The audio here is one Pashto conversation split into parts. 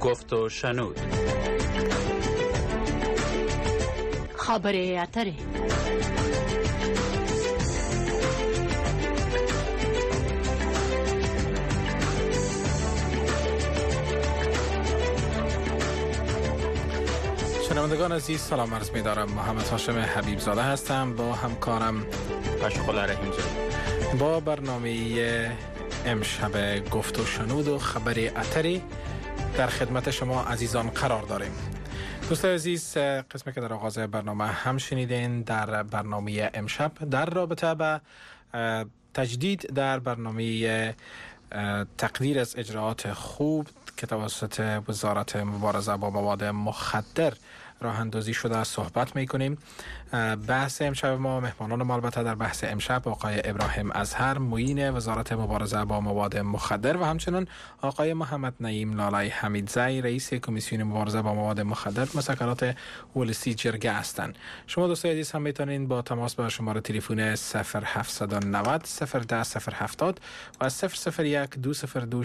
گفت و شنود. خبر اتری. شنوندگان عزیز سلام عرض می دارم. محمد هاشم حبیب زاده هستم با همکارم مشغول رحیم زاده با برنامه امشب گفت و شنود و خبر اتری در خدمت شما عزیزان قرار داریم. دوستان عزیز، قسمی که در آغاز برنامه هم شنیدین در برنامه امشب در رابطه با تجدید در برنامه تقدیر از اجراعات خوب که توسط وزارت مبارزه با مواد مخدر راه اندازی شده صحبت میکنیم. بحث امشب ما مهمانان ما البته در بحث امشب آقای ابراهیم اظهر معین وزارت مبارزه با مواد مخدر و همچنین آقای محمد نعیم لالای حمیدزی رئیس کمیسیون مبارزه با مواد مخدر مسکنات ولسی جرگه هستند. شما دوستان عزیز هم میتونید با تماس با شماره تلفن 0790 010 070 و 001 202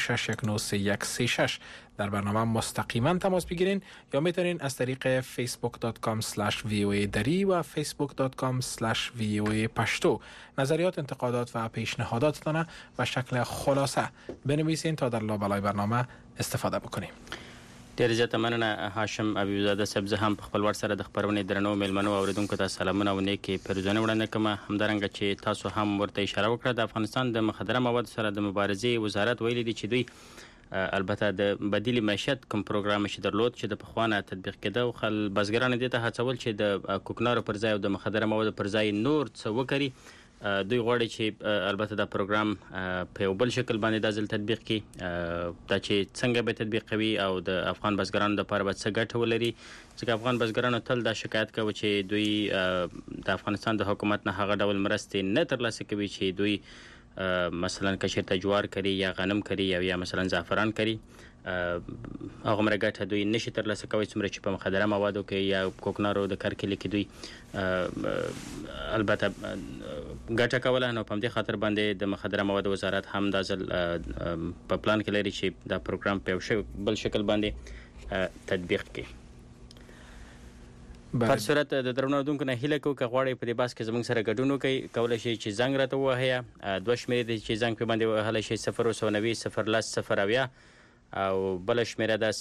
619 در برنامه مستقیما تماس بگیرین یا میتونین از طریق facebook.com/voa دری و facebook.com/voa پشتو نظریات، انتقادات و پیشنهاداتتان به شکل خلاصه بنویسین تا در لابلای برنامه استفاده بکنیم. ډیر زیاته مننه هاشم حبیبزاده صاحب. زه هم په خپل ور سره د خبرونې درنو میلمنو اوریدونکو ته سلامونه او نیکې پیرزونه وړاندې کوم. همدارنګه چې تاسو هم ورته اشاره وکړه، د افغانستان د مخدره موادو سره د مبارزې وزارت ویلي دی چې دوی البته د بدیل معیشت کوم پروګرام چې درلود چې د پخوانه تطبیق کېده او خل بزګران دې ته هڅول چې د کوکنارو پر ځای او د مخدره موادو پر ځای نور څه وکړي. دوی غواړي چې البته دا پروګرام په یو بل شکل باندې د ځل تطبیق کړي، دا چې څنګه به تطبیق کوي او د افغان بزګرانو لپاره به څه ګټه ولري. ځکه افغان بزګرانو تل دا شکایت کوي چې دوی د افغانستان د حکومت نه هغه ډول مرستې نه ترلاسه کوي چې دوی مثلا کشرته جوار کری یا غنم کری یا مثلا زعفران کری، هغه مرګه دوی نشي ترلاسه کوي څومره چې په مخدره موادو کې یا کوکنارو د کرکلي کې دوی البته ګټه کوله. نو په دې خاطر باندې د مخدره موادو وزارت هم د ځل په پلان کې لري چې دا پروګرام په بل شکل باندې تطبیق کړي. په صورت د درنو دونکو نه هیله کوم غواړي په دې باس کې زموږ سره ګډون وکړي، کولای شي چې زنګ راته وهیا دوه شمیرې دي چې زنګ په باندې وهلی شي 090 010 0 او بل شمیره ده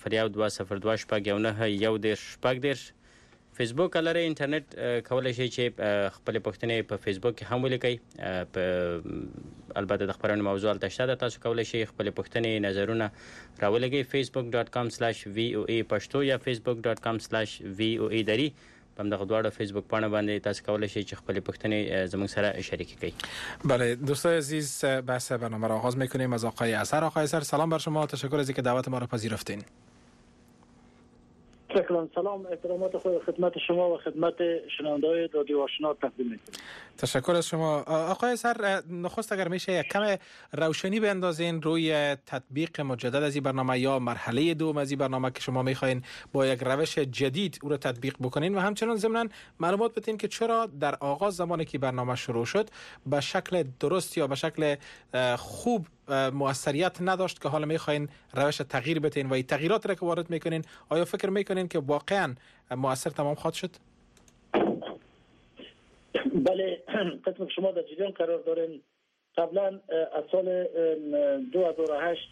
00202 فیسبوک لري، انټرنیټ کولای شي چې خپل پښتنې په فیسبوک کې هم ولیکي. البته د خبرونې موضوع تشته تاسو کولای شي خپل پښتنې نظرونه راولګي facebook.com/voa پښتو یا facebook.com/voa دری. په دغه دواړو فیسبوک باندې تاسو کولای شئ چې خپل پوښتنې زموږ سره شریک کړئ. بله دوستان عزیز، بحث برنامه را آغاز میکنیم از آقای اظهر. آقای اظهر سلام بر شما، تشکر از اینکه دعوت ما را پذیرفتین. شکرا، سلام، احترامات خود خدمت شما و خدمت شنونده‌های رادیو آشنا تقدیم می‌کنم. تشکر از شما. آقای اظهر، نخست اگر میشه یک کم روشنی بیندازین روی تطبیق مجدد از این برنامه یا مرحله دوم از این برنامه که شما میخواین با یک روش جدید او را تطبیق بکنین و همچنین ضمناً معلومات بدین که چرا در آغاز زمانی که برنامه شروع شد به شکل درست یا به شکل خوب موثریت نداشت که حالا میخواین روش تغییر بدین و این تغییرات را که وارد میکنین آیا فکر میکنین که واقعا مؤثر تمام خواهد شد؟ بله، قسم شما در جریان قرار دارین. قبلا از سال 2008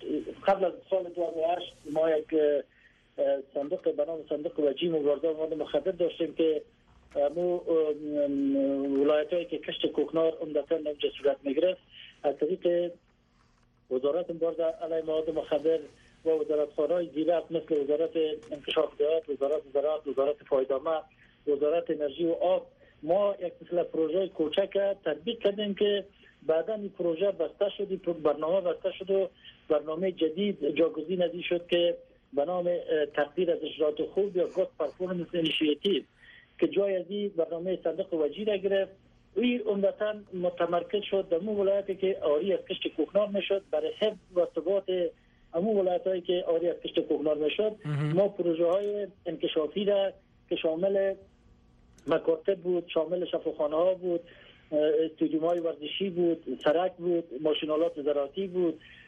ما یک صندوق به نام صندوق وجیه مبارزه با مواد مخدر داشتیم که مو ولایت‌هایی که کشت کوکنار عمدتاً اونجا صورت میگرفت از طریق وزارت مبارزه علیه مواد مخدر و وزارتخانه‌های زیرک مثل وزارت انکشاف دهات، وزارت زراعت، وزارت پایدامه، وزارت انرژی و آب ما یک مثل پروژه کوچک تطبیق کردیم که بعدا این پروژه بسته شد، برنامه بسته شد و برنامه جدید جاگزین ازی شد که به نام تقدیر از اجراعات خوب یا گود پرفورمنس اینیشیتیو که جای از این برنامه صندوق وجیه را گرفت. این عمدتاً متمرکز شد در مو ولایتی که آری از کشت کوکنار میشد. برای حفظ و ثبات امو ولایت‌هایی که آری از کشت کوکنار میشد ما پروژه های انکشافی را که شامل مکاتب بود، شامل شفاخانه ها بود، استودیوم های ورزشی بود، سرک بود، ماشینالات زراعتی بود،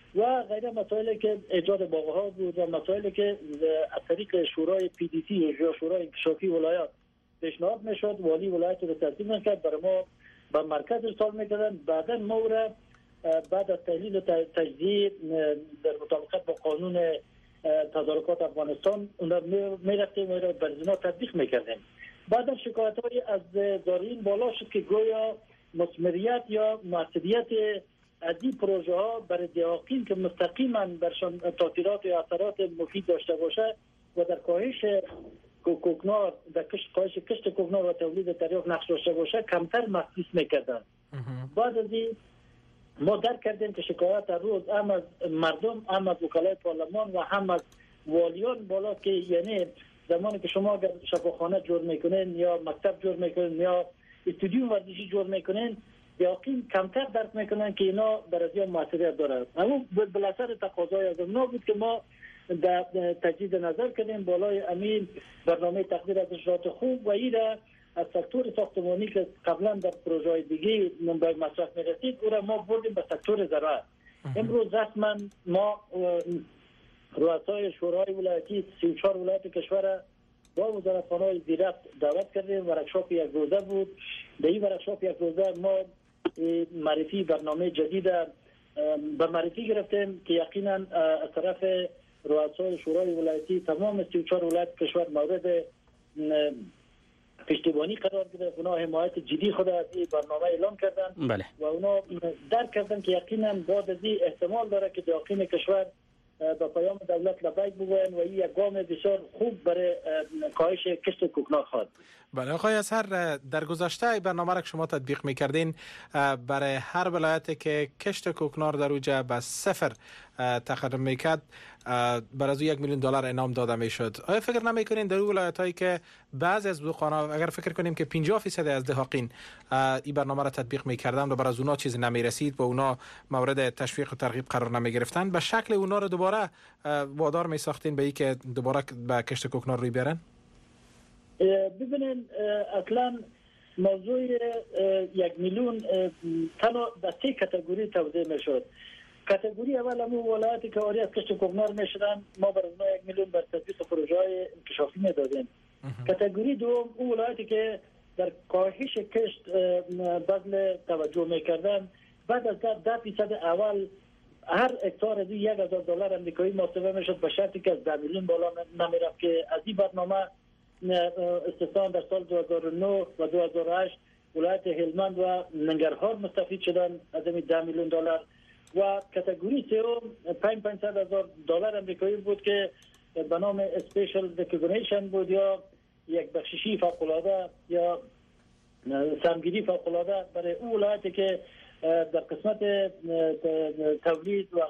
و غیره مسائلی که ایجاد باغ‌ها بود و مسائلی که از طریق شورای PDC یا شورای انکشافی ولایات پیشنهاد میشد. والی ولایت رو تصدیق میکرد، برای ما به مرکز ارسال میکردن. بعدا ما را بعد از تحلیل و تجزیه در مطابقت با قانون تدارکات افغانستان اون را میرفتیم و بر زنا تطبیق میکردیم. بعدا شکایت‌های از زارعین بالا شد که گویا مثمریت یا موثریت از این پروژه ها برای دیاقین که مستقیما برشان تاثیرات و اثرات مفید داشته باشه و در کاهش کوکنار، در کاهش کشت کوکنار و تولید تریاک نقش داشته باشه کمتر محسوس میکردن. بعد از این ما درک کردیم که شکایت روز هم از مردم، هم از وکلای پارلمان و هم از والیان بالا که یعنی زمانی که شما اگر شفاخانه جور میکنین یا مکتب جور میکنین یا استودیوم ورزشی جور میکنین، یقین کمتر درک میکنن که اینا برای موثریت داره. اما بالاخره تقاضای از اونا بود که ما در تجدید نظر کردیم بالای امین برنامه تقدیر از اجرات خوب و ایره از سکتور ساختمانی که قبلا در پروژه دیگه به مصرف میرسید او را ما بردیم به سکتور زراعت. امروز رسما ما رؤسای شورای ولایتی 34 ولایت کشور با وزارتخانه زیرفت دعوت کردیم. ورکشاپ یک روزه بود. در این ورکشاپ یک روزه ما معرفی برنامه جدید به معرفی گرفتیم که یقینا از طرف رؤسای شورای ولایتی تمام 34 ولایت کشور مورد پشتیبانی قرار گرفت. اونا حمایت جدی خود از این برنامه اعلام کردن. بله. و اونا درک کردن که یقینا بعد از این احتمال داره که دیاقین کشور با پیام دولت لبیک بگوین و این یک گام بسیار خوب برای کاهش کشت کوکنار خواهد. بله آقای اظهر، در گذشته برنامه را که شما تطبیق میکردین برای هر ولایتی که کشت کوکنار در اوجه به 0 تقدم میکرد بر از او $1 میلیون انعام داده میشد. آیا فکر نمیکنین در اون ولایت هایی که بعضی از دهقانا اگر فکر کنیم که 50% از دهقان این برنامه را تطبیق میکردن و بر از اونا چیزی نمیرسید و اونا مورد تشویق و ترغیب قرار نمیگرفتن، به شکل اونا رو دوباره وادار میساختین به این که دوباره به کشت کوکنار روی بیارن؟ ببینین اصلا موضوع 1 میلیون تنها در 3 کاتگوری توزیع میشد. کاتگوری اول همون ولایتی که آری از کشت کوکنار میشدن ما برای اونها 1 میلیون بر تطبیق پروژه های انکشافی میدادیم. کاتگوری دوم اون ولایتی که در کاهش کشت بذل توجه میکردن، بعد از $10% اول هر هکتار از $1,000 امریکایی محاسبه میشد به شرطی که از 10 میلیون بالا نمیرفت که از این برنامه استثنا در سال 2009 و 2008 ولایت هلمند و ننگرهار مستفید شدن از این $10 میلیون و کاتگوری سوم $500,000 امریکایی بود که به نام اسپیشال ریکگنیشن بود یا یک بخششی فوق‌العاده یا سهمگیری فوق‌العاده برای اون ولایتی که در قسمت تولید و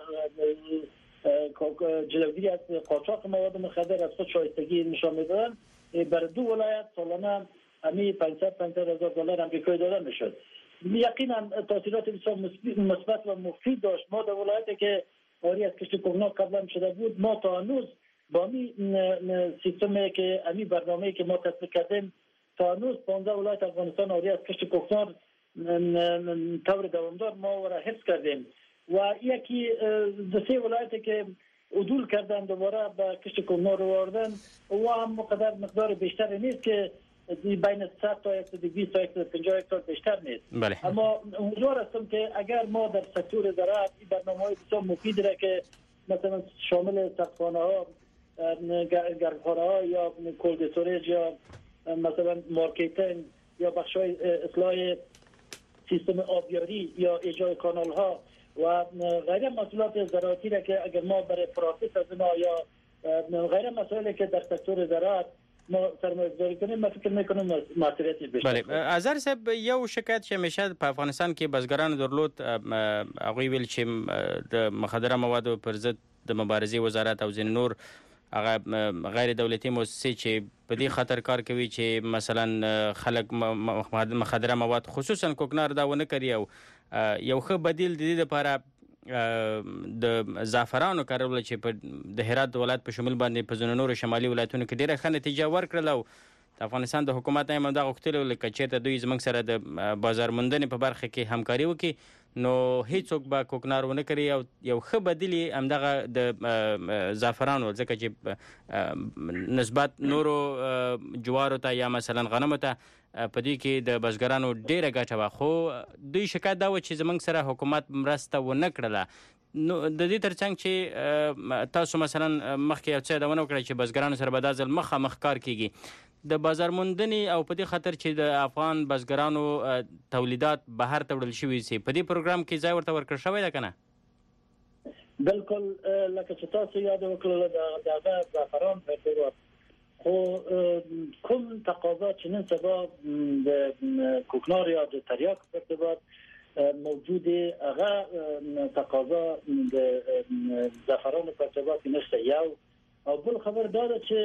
جلوگیری از قاچاق مواد مخدر از خود شایستگی نشان میدادن. برای 2 ولایت سالانه همی $500,000 امریکایی داده میشد. یقینا تاثیرات بسیار مثبت و مفید داشت. ما در ولایتی که آری از کشت کوکنار قبلا شده بود، ما تا هنوز با همی سیستمی که همی برنامه‌ای که ما تطبیق کردیم تا هنوز 15 ولایت افغانستان آری از کشت کوکنار طور دوامدار ما را حفظ کردیم و یکی 2-3 ولایتی که عدول کردن دوباره به کشت کوکنار آوردن و هم مقدار بیشتر نیست که بین 100 تا 120 تا 150 هکتار بیشتر نیست. بله. اما امیدوار هستم که اگر ما در سکتور زراعت این برنامه‌های بسیار مفید را که مثلا شامل سقف‌خانه‌ها، گرمخانه‌ها یا کولد استوریج یا مثلا مارکتینگ یا بخش‌های اصلاح سیستم آبیاری یا ایجاد کانال‌ها و غیر مسئولات زراعتی را که اگر ما برای پروسس از اینا یا غیر مسائلی که در سکتور زراعت ما سرمایه‌گذاری کنیم، ما فکر می‌کنم مسئولیت بیشتر. بله اظهر صاحب، یو شکایت چې همیشه په افغانستان کې بزګرانو درلود هغه ویل چې د مخدره موادو پر ضد د مبارزې وزارت او ځینې نور هغه غیر دولتي مؤسسې چې په دې خاطر کار کوي چې مثلا خلک مخدره مواد خصوصا کوکنار دا ونه کوي او یو ښه بدیل د دې لپاره د زعفرانو کارول چې په د هرات ولایت په شمول باندې په ځینو نورو شمالي ولایتونو کې ډیره ښه نتیجه ورکړله او د افغانستان د حکومت هم دا غوښتل لکه چېرته دوی زموږ سره د بازار موندنې په برخه کې همکاري وکړي. نو هیڅوک به کوکنار ونه کړي او یو ښه بدیل همدغه د زعفرانو ځکه چې نسبت نورو جوارو ته یا مثلا غنمو ته په دې کې د بزګرانو ډیره ګټه وه، خو دوی شکایت دا و چې زموږ سره حکومت مرسته ونه کړله. نو د دې ترڅنګ چې تاسو مثلا مخکې یو څه یادونه وکړه چې بزګرانو سره به دا ځل مخامخ کار کیږي، د بازار موندنې او په دې خاطر چې د افغان بزګرانو تولیدات بهر ته وړل شوي سي، په دې پروګرام کې ځای ورته ورکړل شوی ده که نه؟ بالکل لکه چې تاسو یاد وکړل د زعفران په ارتباط خو کوم تقاضا چې نن سبا د کوکنار یا د تریاک په ارتباط موجوده، هغه تقاضا د زعفران په ارتباط نشته. یو او بل خبر دا ده چې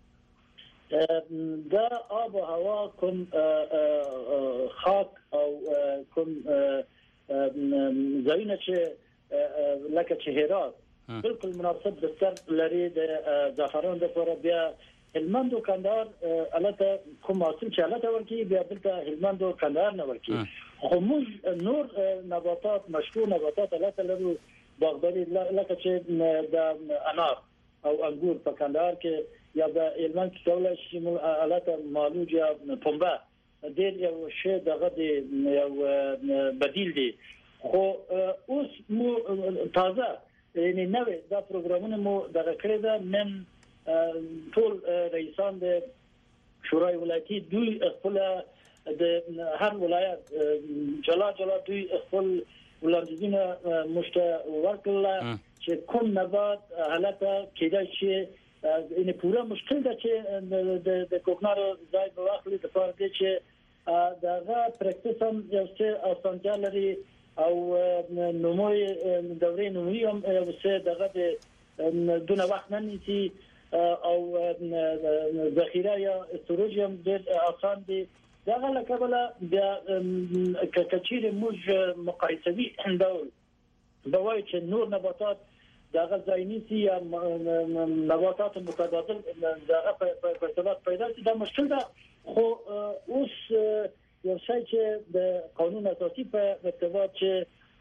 دا آب و هوا کوم خاک او کوم ځایونه چې لکه چې هرات بالکل مناسب بستر لري د زعفران لپاره، بیا هلمند و کندهار البته کوم حاصل چې البته ورکی بیا دلته هلمند و کندهار نه ورکی، خو موږ نور نباتات مشهور نباتات البته لرو باغداري لکه چې د انار او انګور په کندهار کې یا د هلمند کې کولای شي البته مالوج یا پنبه ډېر یو شی دغه دی یو بدیل دی. خو اوس مو تازه یعنی نوې دا پروګرامونه مو دغه کړی ده. نن ټول رئیسان د شورای ولایتي دوی خپل د هر ولایت جلا دوی خپل ولایتونه مشته ورکړل چې کوم نبات حالته کېدای شي یعنی پوره مشکل ده چې د کوکنار ځای په واخلي د فرض دی چې دغه پریکټیس هم یو څه اسانتیا لري او نموي دورې نموي هم یو څه دغه د دونه وخت نه نیسي او ذخیره یا استوریج هم ډېر آسان دي. دغه لکبله د کچیر موږ مقایسوي ډول بوای چې نور نباتات دغه ځای نیسي یا نباتات متبادل دغه په ارتباط پیدا شي، دا مشکل ده. خو اوس یو شی چې د قانون اساسي په ارتباط چې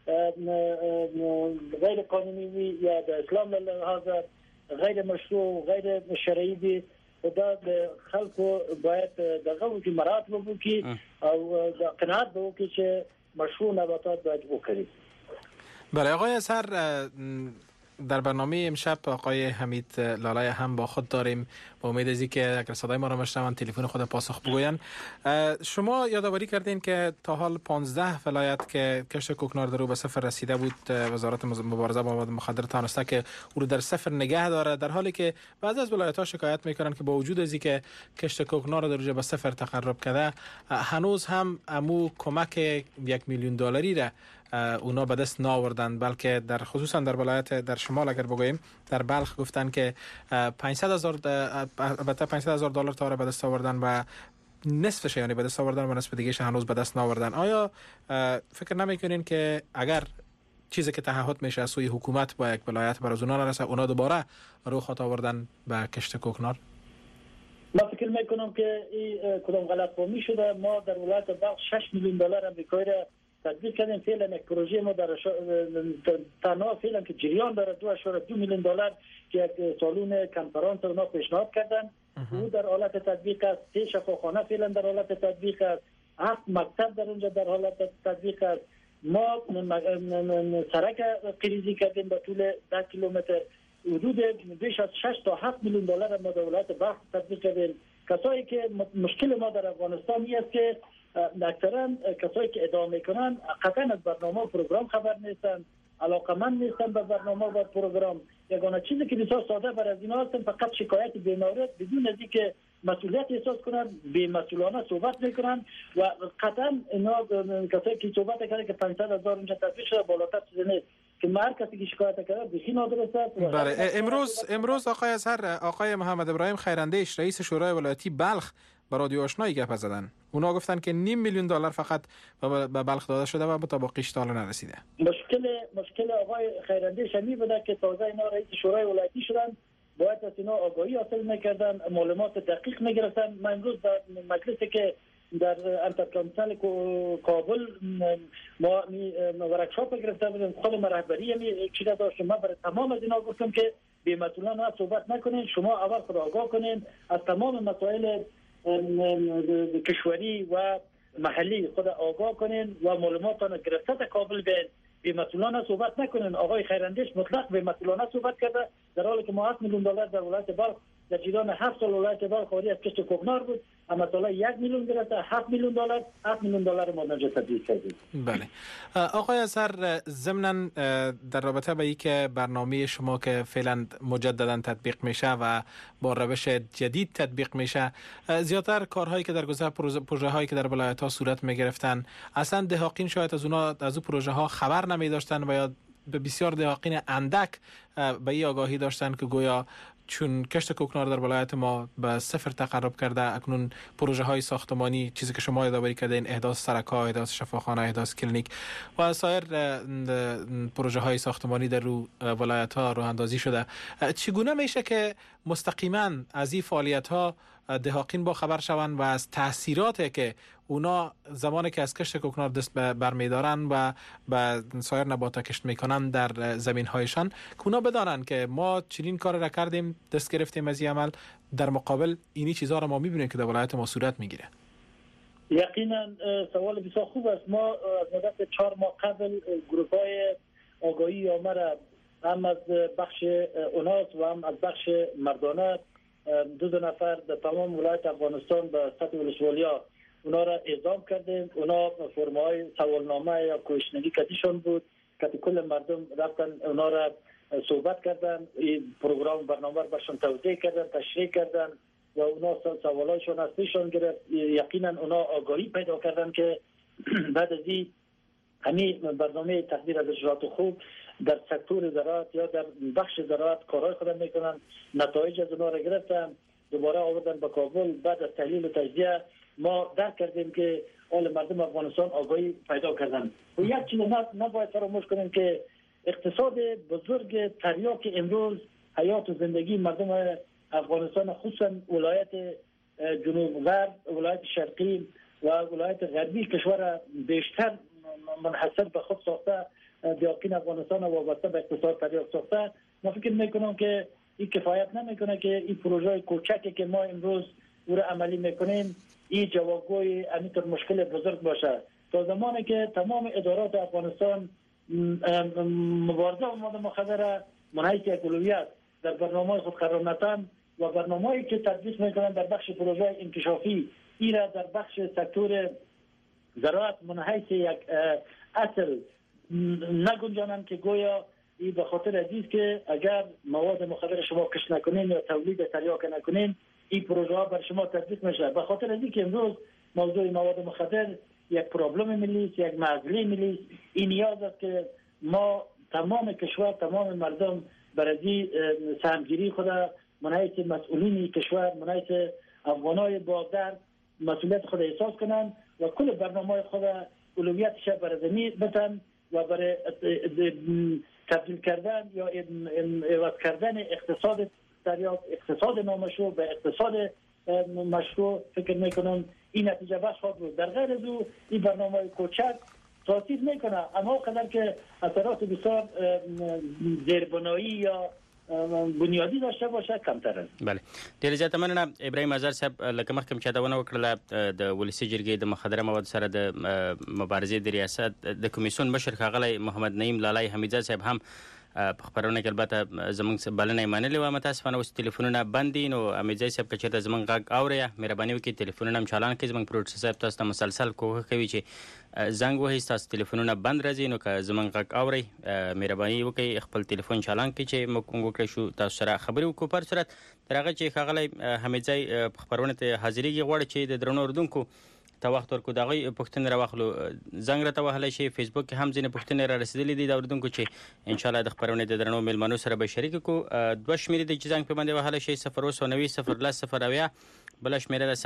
غیر قانوني وي یا د اسلام له لحاظه غیر مشروع غیر شرعي دي، دا د خلکو باید دغه وکړي مراعات وکړي او د قناعت وکړي چې مشروع نباتات باید وکړي. بله آقای اظهر، در برنامه امشب آقای حمید لالای هم با خود داریم، با امید از اینکه اگر صدای ما را بشنوند تلفن خود پاسخ بگوین. شما یادآوری کردین که تا حال 15 ولایت که کشت کوکنار در او به صفر رسیده بود، وزارت مبارزه با مواد مخدر تانسته که او رو در صفر نگه داره، در حالی که بعضی از ولایت‌ها شکایت میکنن که با وجود از اینکه کشت کوکنار در اونجا به صفر تقرب کرده، هنوز هم امو کمک $1,000,000 را اونا به دست نآوردن، بلکه در خصوصا در ولایت در شمال اگر بگوییم در بلخ گفتن که $500,000 تا به دست آوردن و نصفش یعنی به دست آوردن و نصف دیگه‌اش هنوز به دست نآوردن. آیا فکر نمیکنین که اگر چیزی که تعهد میشه از سوی حکومت با یک ولایت بر از اونا نرسه، اونا دوباره رو خط آوردن به کشت کوکنار؟ ما فکر میکنم که این کدام غلط فهمی شده. ما در ولایت بلخ $6,000,000 امریکایی را تطبیق کردیم. فعلا یک پروژه ما در تنها فعلا که جریان داره $2,2 که یک سالون کنفرانس رو پیشنهاد کردن، او در حالت تطبیق است. 3 شفاخانه فعلا در حالت تطبیق است. 7 مکتب در اونجا در حالت تطبیق است. ما سرک قریزی کردیم به طول 10 کیلومتر، حدود بیش از $6 تا $7,000,000 ما در ولایت بلخ تطبیق کردیم. کسایی که مشکل ما در افغانستان است که اکثرا کسایی که ادعا میکنن قطعا از برنامه و پروگرام خبر نیستن، علاقمند نیستن به برنامه و پروگرام. یگانه چیزی که بسیار ساده بر از اینا هستن فقط شکایت بی‌مورد بدون از اینکه مسئولیت احساس کنن بی‌مسئولانه صحبت میکنن و قطعا اینا کسایی که صحبت کردن که 500,000 اونجا تطبیق شده بالاتر چیزی نیست که هر کسی که شکایت کرده بخی نادرست است. بله امروز آقای اظهر، آقای محمد ابراهیم خیراندیش رئیس شورای ولایتی بلخ با رادیو آشنایی گپ زدن. اونا گفتن که $500,000 فقط به بلخ داده شده و تا باقیش تا نرسیده. مشکل آقای خیراندیش می بوده که تازه اینا رئیس شورای ولایتی شدن، باید از اینا آگاهی حاصل میکردن، معلومات دقیق میگرفتن. من امروز در مجلسی که در انترکانتیننتال کابل ما ورکشاپ گرفته بودیم، خود ما رهبری می چیزا داشتیم. ما برای تمام از اینا گفتم که بی مسئولانه صحبت نکنین، شما اول خود آگاه کنین از تمام مسائل کشوری و محلی خود آگاه کنین و معلوماتان گرفته تا کابل بین. بی مسئولانه صحبت نکنین. آقای خیراندیش مطلق بی مسئولانه صحبت کرده، در حالی که ما $7 میلیون در ولایت بلخ در جریان 7 سال ولایت بلخ خالی از کشت کوکنار بود، اما سالا 1 میلیون گرفته، $7 میلیون $7 میلیون ما نجا تبدیل کردیم. بله آقای اظهر، ضمناً در رابطه با اینکه برنامه شما که فعلا مجددا تطبیق میشه و با روش جدید تطبیق میشه، زیادتر کارهایی که در گذشته پروژه هایی که در ولایت ها صورت میگرفتن اصلا دهاقین شاید از اون پروژه ها خبر نمی داشتن و یا به بسیار دهاقین اندک به این آگاهی داشتن که گویا چون کشت کوکنار در ولایت ما به صفر تقرب کرده، اکنون پروژه های ساختمانی، چیزی که شما یادآوری کردین، احداث سرک‌ها، احداث شفاخانه، احداث کلینیک و سایر پروژه های ساختمانی در ولایت ها راه اندازی شده. چگونه میشه که مستقیما از این فعالیت ها دهاقین با خبر شوند و از تاثیراتی که اونا زمانی که از کشت کوکنار دست برمیدارن و به سایر نباتات کشت میکنن در زمین هایشان، که اونا بدانن که ما چنین کار را کردیم، دست گرفتیم از این عمل، در مقابل اینی چیزها را ما میبینیم که در ولایت ما صورت میگیره. یقینا سوال بسیار خوب است. ما از مدت 4 ماه قبل گروه‌های آگاهی آمده هم از بخش اوناس و هم از بخش مردانه 2 نفر در تمام ولایت افغانستان به سطح ولسوالیا اونا را اعزام کردیم. اونا فرمای سوالنامه یا کوشنگی کتیشون بود که کل مردم رفتن اونا را صحبت کردن، این پروگرام برنامه برشون توضیح کردن، تشریح کردن و اونا سوالایشون از پیشون گرفت. یقینا اونا آگاهی پیدا کردن که بعد از این همین برنامه تقدیر از اجرات خوب در سکتور زراعت یا در بخش زراعت کارهای خود میکنن. نتایج از اونا را گرفتن، دوباره آوردن به کابل. بعد از تحلیل و تجزیه ما درک کردیم که اول مردم افغانستان آگاهی پیدا کردن. و یک چیز نباید فراموش کنیم که اقتصاد بزرگ تریاک امروز حیات و زندگی مردم افغانستان، خصوصا ولایت جنوب غرب، ولایت شرقی و ولایت غربی کشور بیشتر منحصر به خود ساخته، دیاقین افغانستان وابسته به اقتصاد تریاک ساخته. ما فکر میکنم که این کفایت نمیکنه که این پروژه کوچکی که ما امروز او را عملی میکنیم این جوابگوی همینطور مشکل بزرگ باشه. تا زمانی که تمام ادارات افغانستان مبارزه با مواد مخدر منحیث یک اولویت در برنامه خود قرار ندن و برنامه‌ای که تدریس میکنن در بخش پروژه انکشافی این را در بخش سکتور زراعت منحیث یک اصل نگنجانند که گویا این به خاطر عزیز که اگر مواد مخدر شما کشت نکنین یا تولید تریاک نکنین این پروژه ها بر شما تطبیق میشه. به خاطر از اینکه امروز موضوع مواد مخدر یک پروبلم ملی است، یک معضله ملی است. این نیاز است که ما تمام کشور، تمام مردم برای سهمگیری خود منحیث مسئولین کشور، منحیث افغانای با درد مسئولیت خود احساس کنند و کل برنامه خود اولویتش برای بتن و برای تبدیل کردن یا عوض کردن اقتصاد تریاک، اقتصاد نامشروع به اقتصاد مشروع فکر میکنم این نتیجه بخش خواهد بود. در غیر از او این برنامه کوچک تاثیر میکنه، اما قدر که اثرات بسیار زیربنایی یا بنیادی داشته باشه کمتر است. بله، ډیر زیاته مننه ابراهیم اظهر صاحب. لکه مخکې چې دا ونه وکړه د ولسی جرګې د مخدره مواد سره د مبارزې د ریاست د کمیسیون مشر ښاغلی محمد نعیم لالای حمیدزاد صاحب هم په خبرونه کې البته زمونږ بلنه منلې و. متاسفانه اوس ټلیفونونه بند دي، نو حمیدزاد صاحب که چېرته زمونږ غږ اورئ مهرباني وکړئ ټلیفونونه هم چالان کړئ. زمونږ پروډوسر صاحب تاسو ته مسلسل کوښښ کوي چې زنګ وهئ، ستاسو ټلیفونونه بند راځي، نو که زمونږ غږ اورئ مهرباني وکړئ خپل ټلیفون چالان کړئ چې موږ وکړی شو تاسو سره خبرې وکړو. پر صورت تر هغه چې ښاغلی حمیدزاد په خپرونه ته حاضرېږي غواړي چې د درنو اردوونکو ته وخت ورکړو، د هغوی پوښتنې راواخلو. زنګ راته وهلی شي، فیسبوک کې هم ځینې پوښتنې را رسېدلې دي د اردوونکو چې انشاءالله د خپرونې د درنو میلمنو سره به شریک کړو. 2 شمېرې دي چې زنګ پرې باندې وهلی شي، 090 010 080، بله شمېره ده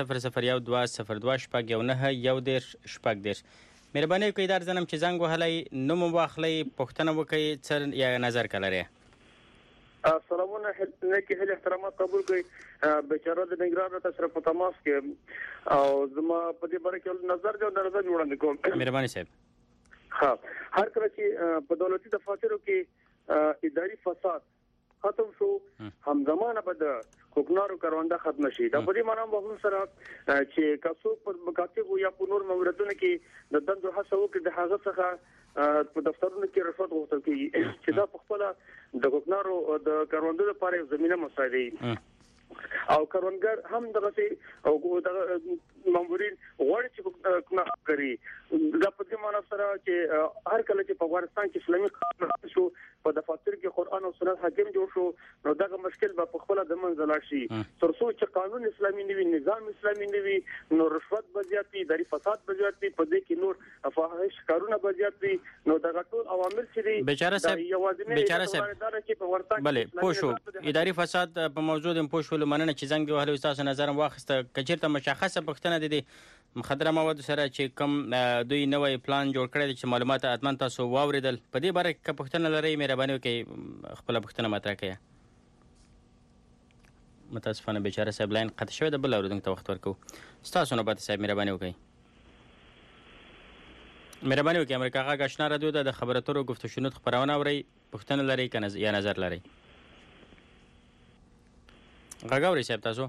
0012020919. مهرباني وکړئ دا ځنم چې زنګ وهلی نوم واخلئ، پوښتنه وکړئ څه یا نظر که لرئ. سلامونه کې هله احترامات قبول کړئ بیچاره د نګران ته سره په تماس کې او زما په دې باره کې نظر وړاندې کوم. مهرباني صاحب. ها هر کله چې په دولتي دفاترو کې اداري فساد ختم شو همزمانه به د کوکنارو کارونده ختم شي. دا په دې معنی به سره چې کاسو په مکاتب یا په نور موردونو کې د دندو هڅه وکړي د هغه څخه په دفترونو کې رشوت غوښتل کیږي چې دا په خپل د کوکنارو د کاروندو لپاره زمينه مساعدي او کارونګر هم دغه او د مامورین غوړي چې کومه کوي دا په دې معنی سره چې هر کله چې په افغانستان کې اسلامي قانون شو په دفاتر کې قران او سنت حاکم جوړ شو نو دغه مشکل به په خپل د منځ لاړ شي ترڅو چې قانون اسلامي نوي نظام اسلامي نوي نو رشوت بزیاتی دری فساد بزیاتی په دې کې نور فاحش کارونه بزیاتی نو دغه ټول عوامل چې دي بیچاره صاحب بله پوښو اداري فساد په موضوع د پوښو مننه چې زنګ وهلو تاسو نظر واخسته کچیرته مشخصه پښتنه دي مخدره مواد سره چې کم دوی نوې پلان جوړ کړی چې معلومات اتمن تاسو واوریدل په دې باره کې پښتنه لري مهرباني وکړئ خپل پښتنه مطرح کړئ. متاسفانه بیچاره صاحب لاین قطع شوی د بل اوریدونکو ته وخت ورکو. تاسو نوبت صاحب مهرباني وکړئ. مهرباني وکړئ امریکا غږ آشنا رادیو د خبرو اترو گفت و شنود خبرونه اورئ پښتنه لري که یا نظر لري. غږ اورئ صاحب تاسو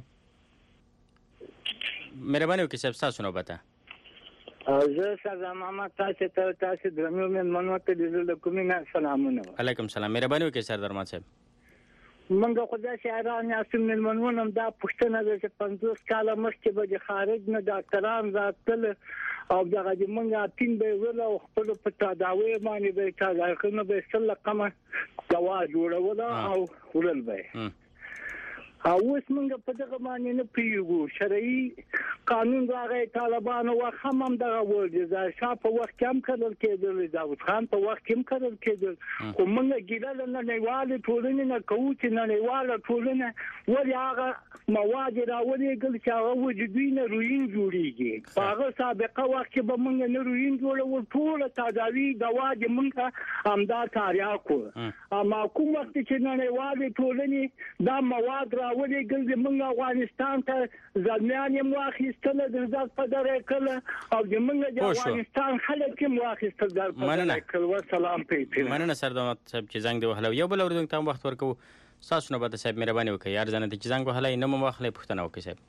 مهرباني وکړئ صاحب تاسو نوبت زه سلام محمد تاسو درنو مېلمنو ته د کومینه سلامونه. علیکم سلام. مهرباني وکړئ سردار محمد صاحب. منګه خدای شهران یاسم مېلمنو دا پښتنه د 50 کال مخکې به د خارج نه ډاکټران راتل او دغه د منګه تین به ول او خپل په تداوی باندې به تاریخونه به سل قمه دوا جوړول او ورل به او اوس موږ په دغه باندې نه پیږو شرعي قانون راغی طالبانو وخت هم دغه ورځ ځای شاپ په وخت کم کړل کېدل داود خان په وخت کم کړل کېدل خو موږ ګیله نه نیواله ټولنه نه کوو چې نه نیواله ټولنه ولې هغه مواد راولې ګل چې هغه وجودي نه روین جوړیږي هغه سابقه وخت کې به موږ نه روین جوړول ټول تداوی دوا د موږ همدا کاریا کو اما کوم وخت چې نه نیواله ټولنه دا مواد ولې ګل د موږ افغانستان ته ځانیان یې واخیستل د ځات په دره کله او د موږ د افغانستان خلک یې واخیستل در په دره کله والسلام پیټ مننه سردار صاحب چې زنګ دی وهلو یو بل اوریدونکو ته وخت ورکو تاسو نو به صاحب مهرباني وکړئ یار ځنه چې زنګ وهلای نه مو واخلې پښتنه وکړئ صاحب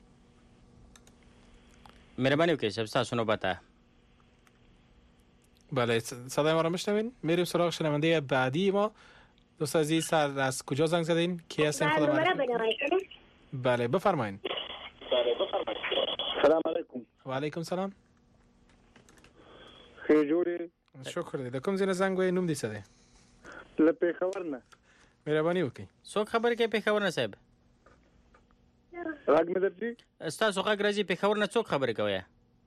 مهرباني وکړئ صاحب تاسو نو به بله صدای ما رو میشنوین؟ میریم سراغ شنونده بعدی ما. دوست عزیز از کجا زنگ زدین؟ کی هستین؟ خدا معرفی. بله بفرمایید. سلام علیکم. و علیکم سلام. خیر جوړی. شکر دی. د کوم ځای زنګ وای نوم دې څه دی؟ له پېښور نه. مهرباني وکړئ. څوک خبر کې پېښور نه صاحب؟ راګ مې درځي. تاسو غږ راځي پېښور نه څوک خبرې کوي؟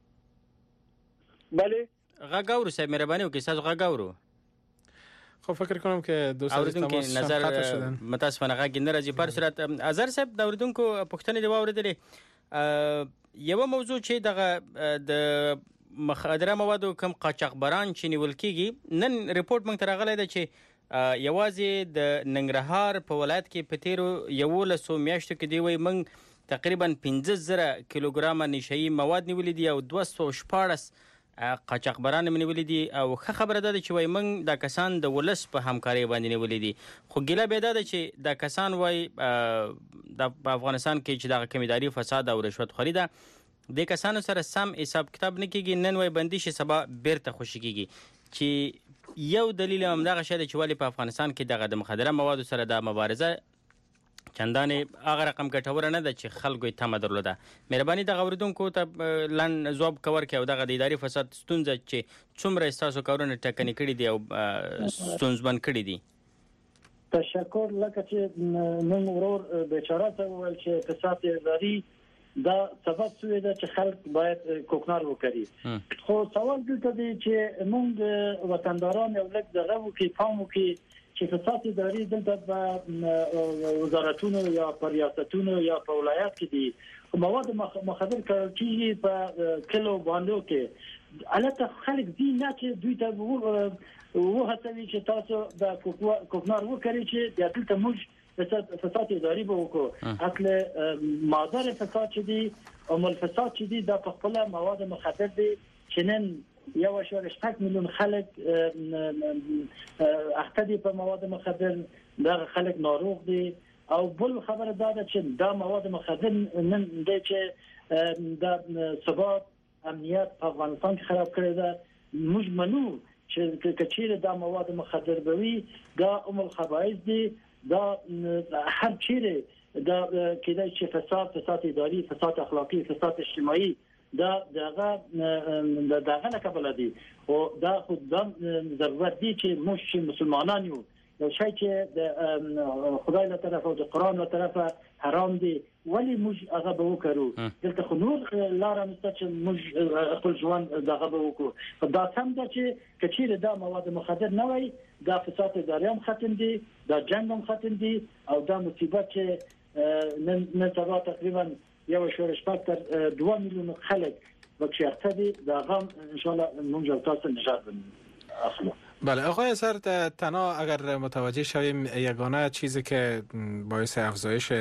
بله. غږ اورو صاحب مهرباني وکړئ تاسو غږ اورو. خب فکر کنم که دوست عزیز تماس نظر قطع شدن. متاسفانه غږ نه راځي پر صورت اظهر صاحب د اوریدونکو پوښتنې دی واوریدلې یو موضوع چې دغه د مخدره موادو کم قاچاقبران چې نیول کیږي نن ریپورت موږ ته راغلی دی چې یوازې د ننګرهار په ولایت کې په تیرو 11 میاشتو کې دی وای موږ تقریبا 15000 کیلوګرام نشئی مواد نیولې دي او 214 قاچاقبران منولې دي او ښه خبره ده چې وای موږ د کسان د ولس په همکاري باندې نیولې دي خو ګیله به ده چې د کسان وای د افغانستان کې چې د کمیداري فساد او رشوت خوري ده د کسانو سره سم حساب کتاب نه کیږي نن وای بندي شي سبا بیرته خوشی کیږي چې یو دلیل هم دغه شی چې ولی په افغانستان کې دغه د مخدره موادو سره د مبارزه چندانې هغه رقم ګټوره نه ده چې خلکو یې تمه درلوده. مهرباني دغه اوریدونکو ته لنډ ځواب کور کړئ او دغه د اداري فساد ستونزه چې څومره ستاسو کارونه ټاکنې کړي دي او ستونزمن کړي دي. تشکر لکه چې نن ورور بیچاره ته وویل چې فساد اداري دا سبب شوی ده چې خلک باید کوکنار وکړي خو سوال دلته دی چې موږ وطنداران یو لږ دغه وکړي پام وکړي چې فساد اداري دلته په وزارتونو یا په ریاستونو یا په ولایت کې دي مواد مخدر کیږي په کلو باندې کې البته خلک دي نه چې دوی ته وهڅوي چې تاسو د کوکنار وکړي چې دلته موږ فساد اداري به وکړو اصل مادر فساد چې دی او الفساد چې دی د خپل مواد مخدر دي چنن 1.8 میلیون خلک اخته په مواد مخدر دا خلک ناروغ دي او بل خبره دا چې دا مواد مخدر نن د چې د ثبات امنیت په افغانستان کې خراب کړی دا موږ منو چې کچېره دا مواد مخدر بوي دا الخبائث دي دا هر چیرې دا کېدای چې فساد اداري فساد اخلاقی فساد اجتماعي دا دغه نه قبل دي او دا خود د ضرورت دي چې موږ مسلمانان یو یو شی چې د خدای له طرفه او د قران له طرفه حرام دي ولی موږ هغه به وکړو دلته خو نور لار نشته چې موږ خپل ژوند دغه به وکړو دا سم ده چې کچېره دا مواد مخدر نه وای دا فساد اداري هم ختم دي دا جنگ هم ختم دي او دا مصیبت چې نن سبا تقریبا 2 میلیون خلک بخشی اقتصادی دا غم انشالله مونږ تاسو نجات اخلو. بله آقای اظهر تنها اگر متوجه شویم یگانه چیزی که باعث افزایش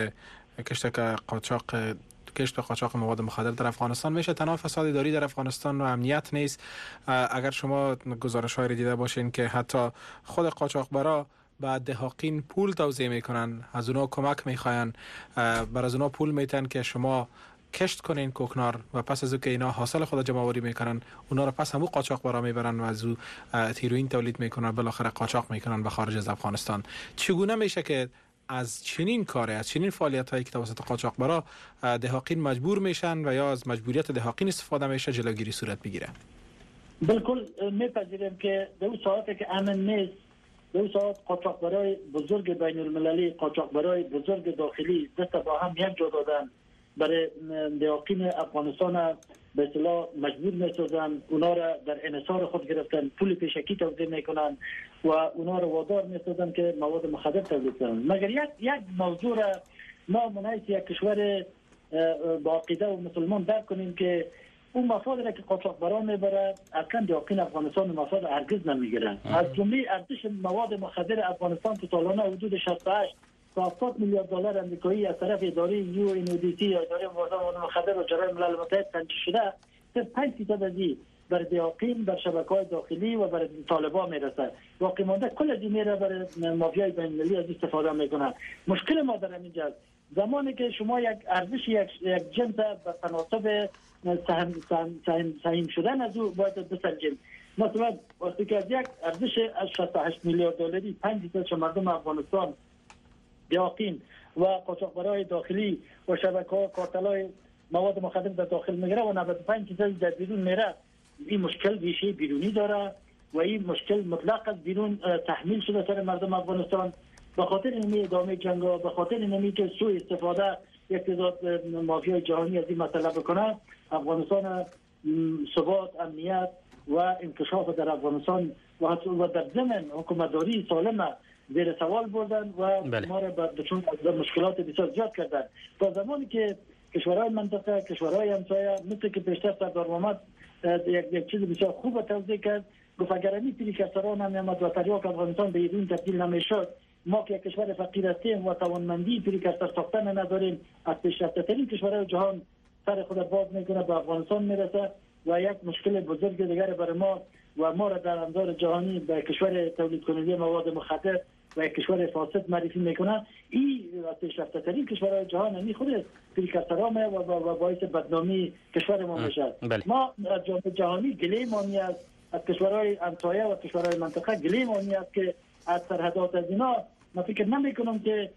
کشت و قاچاق مواد مخدر در افغانستان میشه تنها فساد اداری در افغانستان و امنیت نیست. اگر شما گزارش‌های رو دیده باشین که حتی خود قاچاقبرا بعد دهاقین پول توزیع میکنن، از اونا کمک میخواین، بر از اونا پول میتن که شما کشت کنین کوکنار و پس از که اینا حاصل خود جمع آوری میکنن اونا رو پس همو قاچاق برا میبرن و از او هیروئین تولید میکنن بالاخره قاچاق میکنن به خارج از افغانستان. چگونه میشه که از چنین کاری از چنین فعالیت هایی که توسط قاچاق برا دهاقین مجبور میشن و یا از مجبوریت دهاقین استفاده میشه جلوگیری صورت بگیره؟ بالکل میپذیرم که در اون ساعتی که امن نیست دو ساعت قاچاقبرای بزرگ بین المللی قاچاقبرای بزرگ داخلی دست با هم یک جا دادن برای دهاقین افغانستان به اصطلاح مجبور می‌سازن اونا را در انحصار خود گرفتن پول پیشکی توزیع میکنن و اونا را وادار می‌سازن که مواد مخدر تولید کنن. مگر یک موضوع را ما منایت یک کشور با عقیده و مسلمان درک کنیم که اون مفاد را که قاچاقبران میبره اصلا دهاقین افغانستان مفاد هرگز نمیگیرن. از جمله ارزش مواد مخدر افغانستان که سالانه حدود 68 تا 70 میلیارد دلار آمریکایی از طرف اداره UNODC یا اداره مواد مخدر و جرایم ملل متحد تنظیم شده صرف 5% از این بر دهاقین بر شبکه‌های داخلی و بر طالبان میرسه. باقی مانده کل از میره بر مافیای بین المللی از استفاده میکنن. مشکل ما در اینجاست زمانی که شما یک ارزش یک جنس به تناسب سهم شدن از او باید بسنجیم. مثلا وقتی که از یک ارزش از 68 میلیارد دلاری 5% مردم افغانستان دهاقین و قاچاقبرای داخلی و شبکه‌ها کارتل‌های مواد مخدر در داخل میگیره و 95% در بیرون میره این مشکل ریشه بیرونی داره و این مشکل مطلق از بیرون تحمیل شده سر مردم افغانستان به خاطر اینمی ادامه جنگا به خاطر اینمی که سوء استفاده یک تعداد مافیای جهانی از این مسئله بکنه افغانستان ثبات امنیت و انکشاف در افغانستان و در ضمن حکومتداری سالمه زیر سوال بردن و ما را به چون مشکلات بسیار زیاد کردن. تا زمانی که کشورهای منطقه کشورهای همسایه مثل که پیشتر سردار محمد یک چیز بسیار خوب توضیح کرد گفت اگر این پریکرسران نمیامد و تریاک افغانستان به ایران تبدیل نمیشد ما که یک کشور فقیر هستیم و توانمندی پریکرسر ساختن نداریم از پیشرفته‌ترین کشورهای جهان سر خود باز میکنه به افغانستان میرسه و یک مشکل بزرگ دیگر برای ما و ما را در انظار جهانی به کشور تولید کننده مواد مخدر و یک کشور فاسد معرفی میکنه. این پیشرفته‌ترین کشورهای جهان همین خود پریکرسرامه و باعث بدنامی کشور ما میشه. ما از جامعه جهانی گلیمانی است از کشورهای همسایه و کشورهای منطقه گلیمانی است که از سرحدات از اینا ما فکر نمیکنم که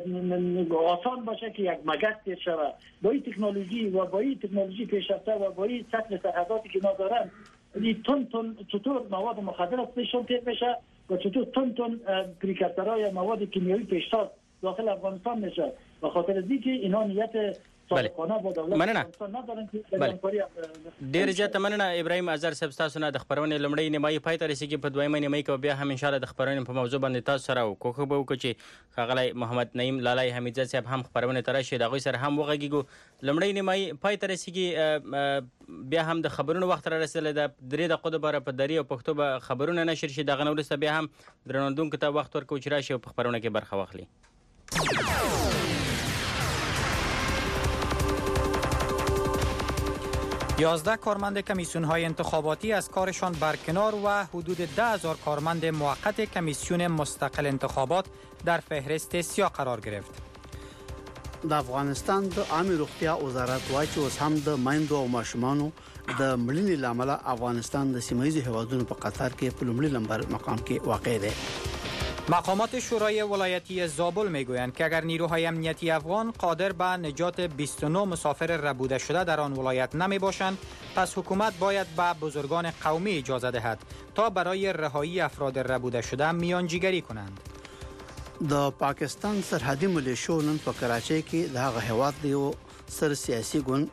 آسان باشه که یک مگس تیر شود. با این تکنولوژی و با این تکنولوژی پیشرفته و با این سطح سرحداتی که ما دارن تون چطور مواد مخدر از پیشون تیر میشه و چطور تون پریکرسرهای مواد کیمیایی پیشتاز داخل افغانستان میشه و خاطر از اینکه اینا نیت صادقانه با دولت افغانستان ندارن که همکاری ډیر زیاته مننه ابراهیم اظهر صاحب تاسو نه د خبرونې لمړی نیمایي پای ته رسیدي په دویمه نیمایي کې بیا هم ان شاء الله د خبرونې په موضوع باندې تاسو سره کوښښ به وکړو چې ښاغلی محمد نعیم لالای حمیدزاد صاحب هم خبرونې ته راشي د هغوی سره هم وغږیږو. لمړی نیمایي پای ته رسیږي بیا هم د خبرونو وخت را رسېدلی ده 3 دقیقو دپاره په دري او پښتو به خبرونه نشر شي د هغه نه وروسته بیا هم درناوندونکو ته وخت ورکوو چې راشي او په خبرونه کې برخه واخلي. یازده کارمند کمیسیون‌های انتخاباتی از کارشان برکنار و حدود 10,000 کارمند موقت کمیسیون مستقل انتخابات در فهرست سیاه قرار گرفت. د افغانستان د عامه روغتیا وزارت وايي چې اوس هم د میندو او ماشومانو د مړینې لامل افغانستان د سیمایي هیوادونو په قطار کې په لومړي نمبر مقام کې واقع دی. مقامات شورای ولایتی زابل میگویند که اگر نیروهای امنیتی افغان قادر به نجات 29 مسافر ربوده شده در آن ولایت نمی باشند، پس حکومت باید به بزرگان قومی اجازه دهد تا برای رهایی افراد ربوده شده میانجیگری کنند. د پاکستان سرحدي ملیشو نن په کراچۍ کې د هغه هیواد دیو سر سیاسي ګوند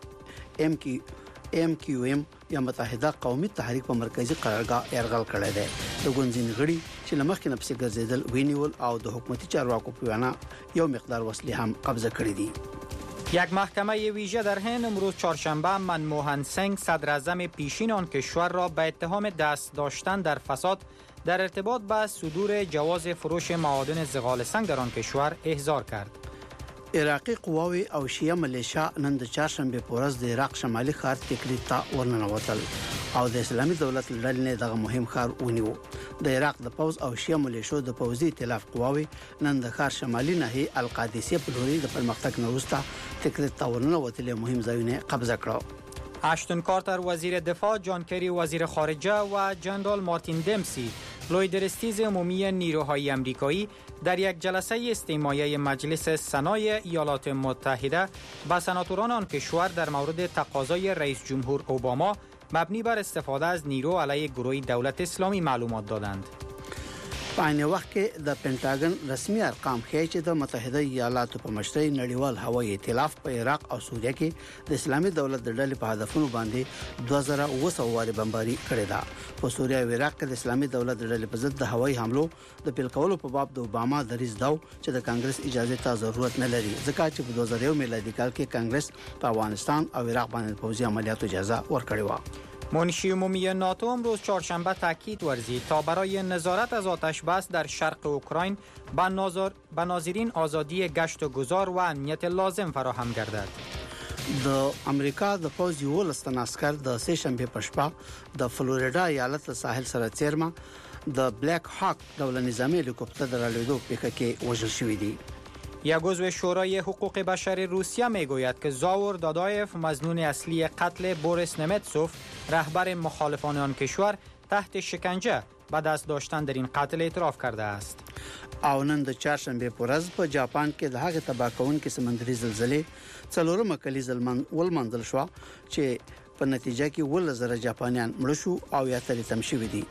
MQM یا متحده قومي تحریک په مرکزی قرارګاه یرغل کړی دی. د ګوندین غړي چې لمخکې نفسي ګرځیدل وینیول او د حکومتي چارواکو په وینا یو مقدار وسلې هم قبضه کړې دي. یک محکمه ویژه در هند امروز چهارشنبه منموهن سنگ صدر اعظم پیشین آن کشور را به اتهام دست داشتن در فساد در ارتباط به صدور جواز فروش معادن زغال سنگ در آن کشور احضار کرد. عراقي قواوي او شیعه ملیشا نن د چهارشنبه په ورځ د عراق شمالي ښار تکریت ته ورننوتل او د اسلامي دولت لړل نه دغه مهم ښار ونیو. د عراق د پوز او شیعه ملیشو د پوزي ائتلاف قواوي نن د ښار شمالي ناحیه القادسیه په لوري د پرمختګ نوستا تکریت ته ورننوتل مهم ځایونه قبضه کړو. اشتون کارتر وزیر دفاع، جان کری وزیر خارجه و جنرال مارتین دمسی لویدرستیز عمومی نیروهای امریکایی در یک جلسه استماعی مجلس سنای ایالات متحده به سناتوران آن کشور در مورد تقاضای رئیس جمهور اوباما مبنی بر استفاده از نیرو علیه گروه دولت اسلامی معلومات دادند. په عین وخت کې د پینټاګن رسمي ارقام ښیي چې د متحده ایالاتو په مشرۍ نړیوال هوایي ائتلاف په عراق او سوریه کې د اسلامي دولت د ډلې په هدفونو باندې 2900 واري بمباري کړې ده. په سوریه او عراق کې د اسلامي دولت د ډلې په ضد د هوایي حملو د پیل کولو په باب د اوباما دریځ دا چې د کانګرس اجازه ته ضرورت نه لري، ځکه چې په 2001 میلادي کال کې کانګرس په افغانستان او عراق باندې پوځي عملیاتو اجازه ورکړې و. منشی عمومی ناتو امروز چهارشنبه تاکید ورزید تا برای نظارت از آتش بس در شرق اوکراین به ناظرین آزادی گشت و گذار و امنیت لازم فراهم گردد. د امریکا د پوځ یو لستن عسكر د سه شنبه په شپه د فلوریدا ایالت ساحل سره چیرمه د بلیک هاک ډول نظامی هلیکوپتر درلودو په کې وژل شوی دی. یک عضو شورای حقوق بشر روسیه میگوید که زاور دادایف مظنون اصلی قتل بوریس نمتسوف رهبر مخالفان آن کشور تحت شکنجه به دست داشتن در این قتل اعتراف کرده است. او نن د چهارشنبه په ورځ په جاپان کې د هغه تباکونکو سمندري زلزلې څلورمه کلیزه ولمنځل شو چې په نتیجه کې 1000 جاپانیان مړ شو او یا تل تم شوي دي.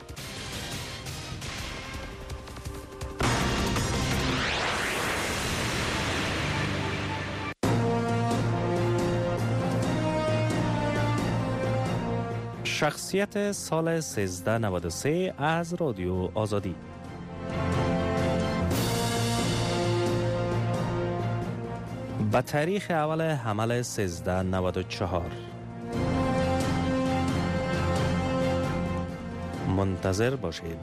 شخصیت سال 1393 از رادیو آزادی. به تاریخ اول حمل 1394 منتظر باشید.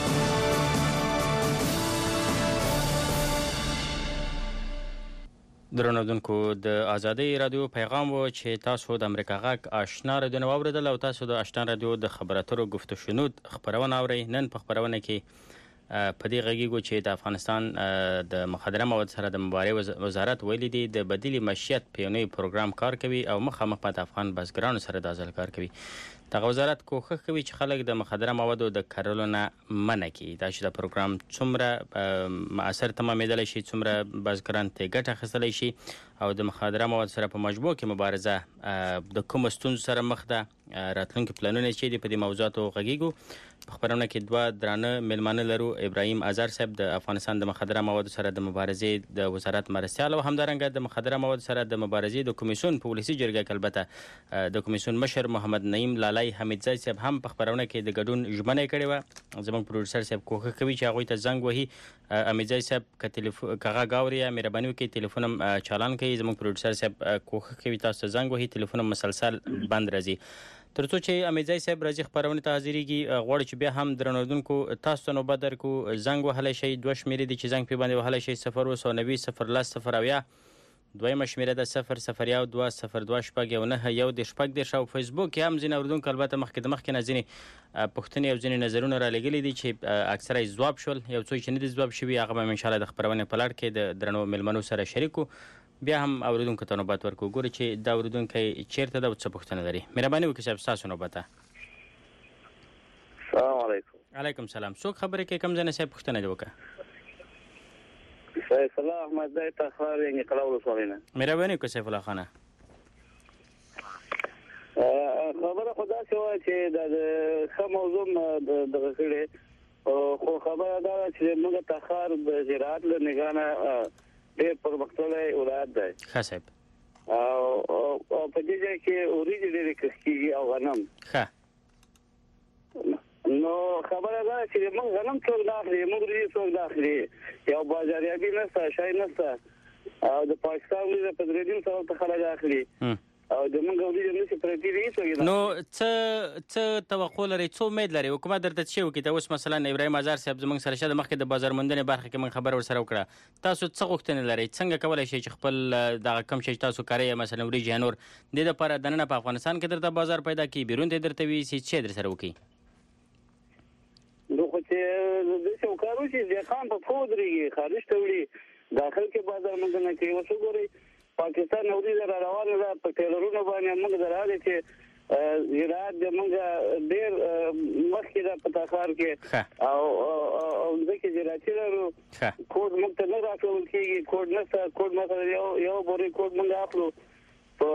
درنوونکو د آزادۍ رادیو پیغام و چې تاسو د امریکا غږ آشنا رادیو نو اوریدل او تاسو د آشنا رادیو د خبراتو گفت و شنود خبرونه اورئ. نن په خبرونه کې په دې غږیږو چې د افغانستان د مخدره مواد سره د مبارزې وزارت ویلي دی د بدیل معیشت په یو نوی پروګرام کار کوي او مخامخ په افغان بزګرانو سره د ځل کار کوي. دغه وزارت کوښښ کوي چې خلک د مخدره موادو د کارولو نه منع کړي. دا چې د پروګرام څومره مؤثر تمامېدلی شي، څومره بزګران ته ګټه اخیستلی شي او د مخدره مواد سره په مجموع کې مبارزه د کومو ستونزو سره مخ ده. راتلونکي پلانونه چې دي په دې موضوعاتو غږیږو. په خبرونه کې دوه درانه میلمانه لرو. ابراهیم ازهر صاحب د افغانستان د مخدره موادو سره د مبارزې د وزارت مرستیال او همدارنګه د مخدره موادو سره د مبارزې د کمیسیون په ولسي جرګه کې البته د کمیسیون مشر محمد نعیم لالای حمیدزی صاحب هم په خبرونه کې د ګډون ژمنه کړې و. زموږ پروډوسر صاحب کوښښ کوي چې هغوی ته زنګ وهي. حمیدزی صاحب که غږ اوري مهرباني وکړئ تلیفون هم چالان کړئ. زموږ پروډوسر صاحب کوښښ کوي تاسو ته زنګ وهي، تلیفون مسلسل بند راځي. ترڅو چې امیدزی صاحب راځي خبرونه ته حاضرېږي غواړي چې بیا هم درنوردونکو تاسو ته نوبت درکو زنګ وهلی شئ 2 شمیرې دي چې زنګ پې باندې وهلی شئ 090 010 دویمه شمیره ده 001 2 02 شپږ 9 1 شپږ دېرش او فیسبوک کې هم ځینې اورېدونکو البته مخکې نه ځینې پوښتنې او ځینې نظرونه رالېږلي دي چې اکثره یې ځواب شول یو څو چې نه دي ځواب شوي هغه به هم انشاءالله د خپرونې په لړ کې د درنو مېلمنو سره شریکو بیا هم اورېدونکو ته نوبت ورکو ګورو چې دا اورېدونکی چیرته ده او څه پوښتنه لري مهرباني وکړئ صاحب ستاسو نوبت ده السلام علیکم علیکم سلام څوک خبرې کوي کوم ځای نه صاحب پوښتنه دې وکړه سیف الله احمد دی تخار یې کلاو ولسوالۍ نه مهرباني وکړئ سیف الله خانه خبره خو داسې وه چې دا د ښه موضوع دغه کړې خو خبره دا ده چې موږ تخار د زراعت له نګاه نه ډېر پرمختللی ولایت دی ښه صاحب او په دې ځای کې وریجې ډېرې کښت کېږي او غنم ښه نو خبره ده چې موږ غنم څوک نه اخلي موږ وریجې څوک نه اخلي یو بازاریابي نشته شی نشته او د پاکستان وریجې په 3 سوه ته خلک اخلي او د موږ وریجې نشي پرېږدي نو څه توقع لرئ څه امید لرئ حکومت درته څه وکړي ته اوس مثلا ابراهیم ازار صاحب زموږ سره شه د مخکې د بازار موندنې برخه کې موږ خبره ورسره وکړه تاسو څه غوښتنې لرئ څنګه کولی شئ چې خپل دغه کم شی چې تاسو کاروئ مثلا وریجې یا نور دې دپاره دننه په افغانستان کې درته بازار پیدا کړي بیرون ته درته ویسي څه درسره وکړي نو خو چې داسې وکړو چې دهقان په پښو ودرېږي خارج ته وړي داخل کې بازار موندنه کوي اوس وګورئ پاکستان وریجې را روانه ده په ټیلرونو باندې موږ درغلي چې زراعت د موږ ډېر مخکې ده په تخار کې او ځکه زراعتي لرو کوډ موږ ته نه راټول کېږي کوډ نشته کوډ مثلا یو بورې کوډ موږ اخلو په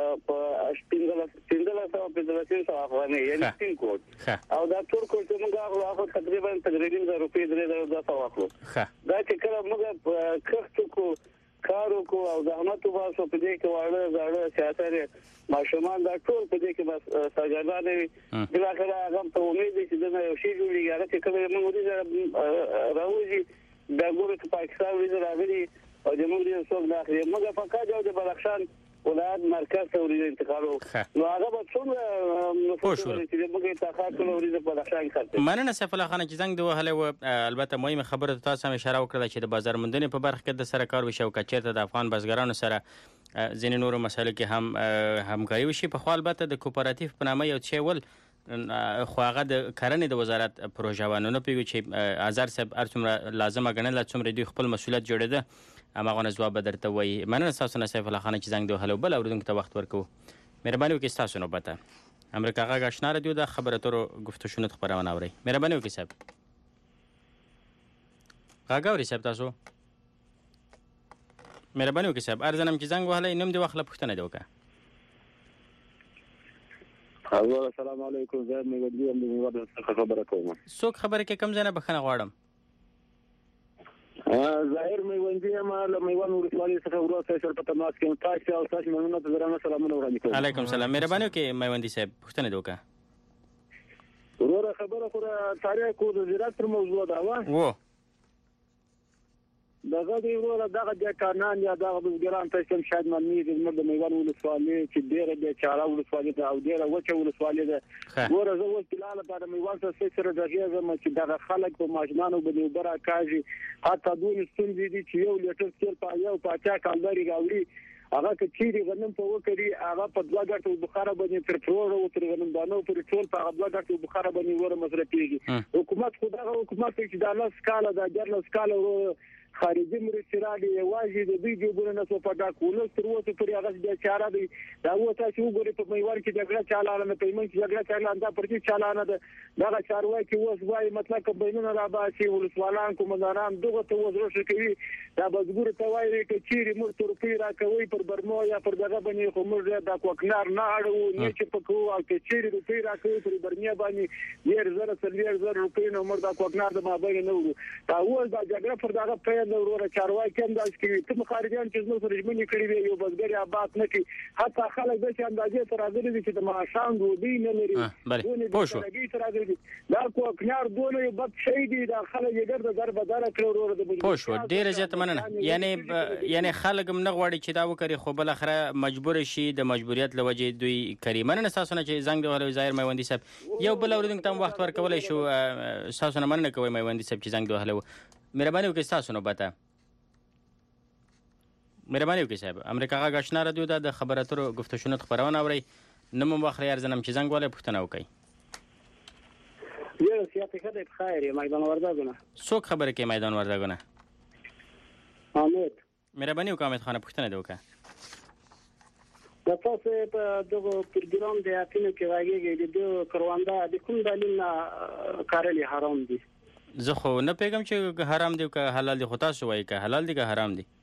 1500 افغانۍ یعنې 3 کوډ او دا ټول کوډ چې موږ اخلو تقریبا 3000 روپۍ 3200 اخلو دا چې کله موږ کښت وکړو کار وکړو او زحمت وباسو په دې کې واړه زاړه سیاستره ماشومان دا ټول په دې کې بس ساګردان وي بلاخره هغه ته امید دي چې دا یو شی جوړیږي هغه چې کله موږ دې راوځي دا ګورو چې پاکستان ویل راغلي او د موږ دې څوک داخلي موږ فقط یو د بدخشان ولایت مرکز ته ورې انتقالو نو هغه به څومره نفوذ چې موږ ته خاصه ورې په بدخشان کې مننه سیف الله خان چې زنګ دی وهلی و البته مهمه خبره تاسو هم اشاره وکړه چې د بازار موندنې په برخه کې د سره کار وشي او چېرته د افغان بزګرانو سره ځینې نورو مسایلو کې هم همکاري وشي په خو البته د کوپراتیف په نامه یو څه ول خو هغه د کرنې د وزارت پروژه و نو پوهیږو چې ازار صاحب هر څومره لازمه ګڼله څومره دوی خپل مسؤلیت جوړېده هماغه ځواب به درته وایي مننه ستاسو نه سیف الله خان چې زنګ دی وهلی بل اورېدونکو ته وخت ورکوو مهرباني وکړئ ستاسو نوبت ده امریکا غږ اشنا رادیو ده خبر اترو گفت و شنود خبرونه اورئ مهرباني وکړئ صاحب غږ اورئ صاحب تاسو مهرباني وکړئ صاحب هر ځنم چې زنګ وهلی نوم دې واخله پوښتنه دې وکړه السلام علیکم زه میوندی یم د میوند څخه خبره کوم څوک خبرې کې کم ځای نه بخښنه غواړم ظاهر میوندی یم له میوند ولسوالۍ څخه وروسته سره په تماس کې تاسو او تاسو مننه ته درنه سلامونه وړاندې کوم علیکم سلام مهرباني وکړئ میوندی صاحب پوښتنه دې وکړه وروره خبره خو تاریخ کو د زراعت پر موضوع دا و دغه دی وروره دغه د کارنان یا دغه د ګران تاسو شاید منني د میوند ولسوالۍ چې ډیره د چاره ولسوالۍ ته او ډیره وچه ولسوالۍ ده وروره زه ول کلاله په میوند سره دغه زما چې دغه خلک په ماجنانو باندې برا کاږي حتی دوی ستونزې دي چې یو لیټر تیل په یو پاچا کالداري راوړي هغه کچېری غنم په وکړي هغه په 2 غټو بخاره باندې تر پرور او تر غنم دانو پر ټول په 2 غټو بخاره باندې ور مصرفيږي حکومت خدای حکومت چې د لاس کاله د جرل سکاله خارجي مرستيرالي واجب د دې جوړونه نه په ډاکولو تر وته پر هغه د چاره دی دا وته چې وګوري په میوان کې جګړه چالانه نه پیمن کې جګړه چالانه دا پرتی چالانه ده دا چاروي کې وس وای مطلب کبینونه را باسي ولسوالان کومندانان دغه ته وزرو کوي دا بزګور ته وایي چې چیرې مر ترپی را کوي پر برمو یا پر دغه باندې خو موږ دا کوکنار نه اړو نه چې پکو او چې چیرې روپی را کوي پر برمیا باندې 1000 روپۍ نو مر دا کوکنار د ما باندې نه وو دا ول دا جګړه پر دغه د ورور چارواکي هم داسې کوي ته مخارجان چې زموږ سره ژمنې کړې وي یو بزګر یا بات نه کوي حتی خلک د اندازې تر راغلي دي چې د ماشان دوی نه لري دا کوکنار دونه یو بد شي دي دا خلک یې ګرځي در بدل کړو ورور د پوښ ډیر زیات مننه یعنی خلک هم نه غواړي چې دا وکړي خو بل اخره مجبور شي د مجبوریت لوجه دوی کوي مننه تاسو نه چې زنګ دی ولې ظاهر میوندی صاحب یو بل اوریدونکو ته وخت ورکولای شو تاسو نه مننه کوي میوندی صاحب چې زنګ دی ولې مهرباني وکړئ تاسو نو بته مهرباني وکړئ صاحب امریکا غاښنا رادیو د خبر اترو گفتشونو خبرونه اوري نمو واخلي ارزنم چې زنګ ولې پښتنه وکړي یو سیاست خدای په خیر میدان وردګونه څوک خبره کوي میدان وردګونه حامد مهرباني وکړئ حامد خان پښتنه دی وکړه د تاسو په دغه پروګرام د اپینو کې راګیږي د کرواندا د کوم دلیل نه کارلی حرام دي زه خو نه پیغام چې حرام دی که حلال دی خو تاسو وایي که حلال دی که حرام دی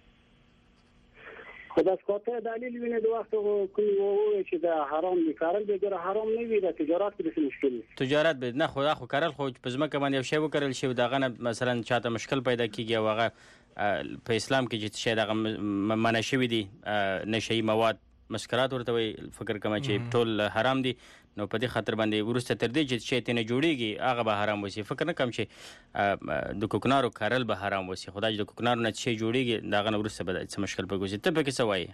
خدا سکوته دلیل ویني د وخت کوم وو چې دا حرام دي کارل به ګره حرام نه وي د تجارت کې مشکل تجارت به نه خو کارل خو په ځمکه باندې یو شی وکړل شي دغه مثلا چاته مشکل پیدا کیږي او هغه په اسلام کې چې شی دغه منع شوی دي نشئی مواد مسکرات ورته وي فکر کوم چې ټول حرام دي نو په دې خاطر باندې ورسته تر دې چې شی ته نه جوړيږي هغه به حرام وسی فکر نه کوم چې د کوکنارو کارل به حرام وسی خدای د کوکنارو نه شی جوړيږي داغه نه ورسته به څه مشکل پګوسی ته به څه وایي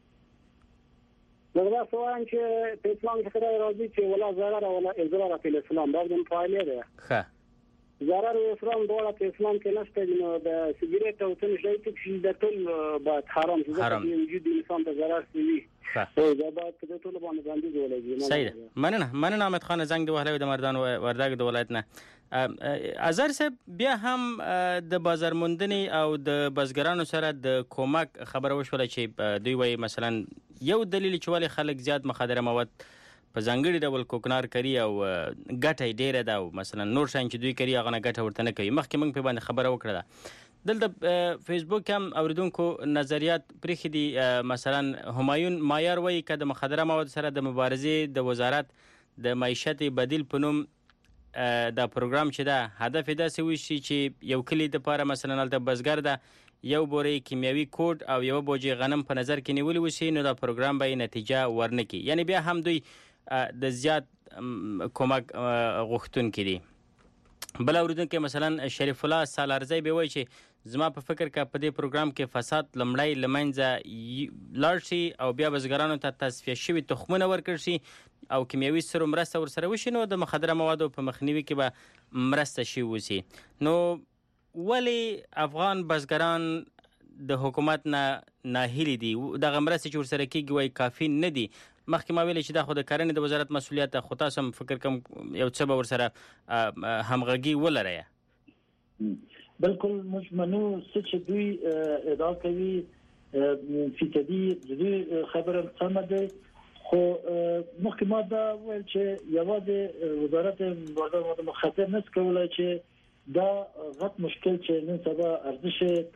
دغه سوال چې په اسلام کې راځي چې ولا ضرر ولا اضرار په اسلام دا د فعالیت ده ښه ضرر اسلام ډول په اسلام کې نشته نو د سیګریټ او څه شي چې د ټول به حرام دي وجود انسان ته ضرر کوي دا به د ټول باندې باندې جوړیږي صحیح مننه احمد خان زنګ د وهلوي د مردان وردګ د ولایت نه ازر صاحب بیا هم د بازار موندنې او د بزګرانو سره د کومک خبره وشوله چې دوی وایي مثلا یو دلیل چې ولې خلک زیات مخدره مواد په ځانګړي ډول کوکنار کوي او ګټه ډیره ده او مثلا نور شان چې دوی کوي هغه نه ګټه ورته نه کوي مخکې موږ په باندې خبره وکړه دلته فیسبوک هم اوریدونکو نظریات پرېښي دي مثلا همایون مایار وایي که د مخدره مواد سره د مبارزې د وزارت د معیشت بدیل په نوم دا پروګرام چې ده هدف یې داسې وشي چې یو کلي دپاره مثلا هلته بزګر ده یو بورې کیمیاوي کوډ او یو بوجې غنم په نظر کې نیولي وشي نو دا پروګرام به یې نتیجه ورنکړي یعنی بیا هم دوی د زیات کومک غوښتونکي دي بل اوریدونکي مثلا شریف الله سالارزی به وایي چې زما په فکر که په دې پروګرام کې فساد لمړی له منځه لاړ شي او بیا بزګرانو ته تصفیه شوي تخمونه ورکړل شي او کیمیاوي سرو مرسته ورسره وشي نو د مخدره موادو په مخنیوي کې به مرسته شي وشي نو ولې افغان بزګران د حکومت نه ناهیلي دي دغه مرستې چې ورسره کېږي وایي کافي نه دي مخکې ما ویلې چې دا خو د کرنې د وزارت مسؤلیت ده خو تاسو هم فکر کوم یو څه به ورسره همغږي ولرئ بالکل موږ منو چې دوی ادعا کوي فیصدي دوی خبره سمه ده خو مخکې ما دا ویل چې یوازې وزارت مخاطب نس کولای چې دا غټ مشکل چې نن سبا ارزش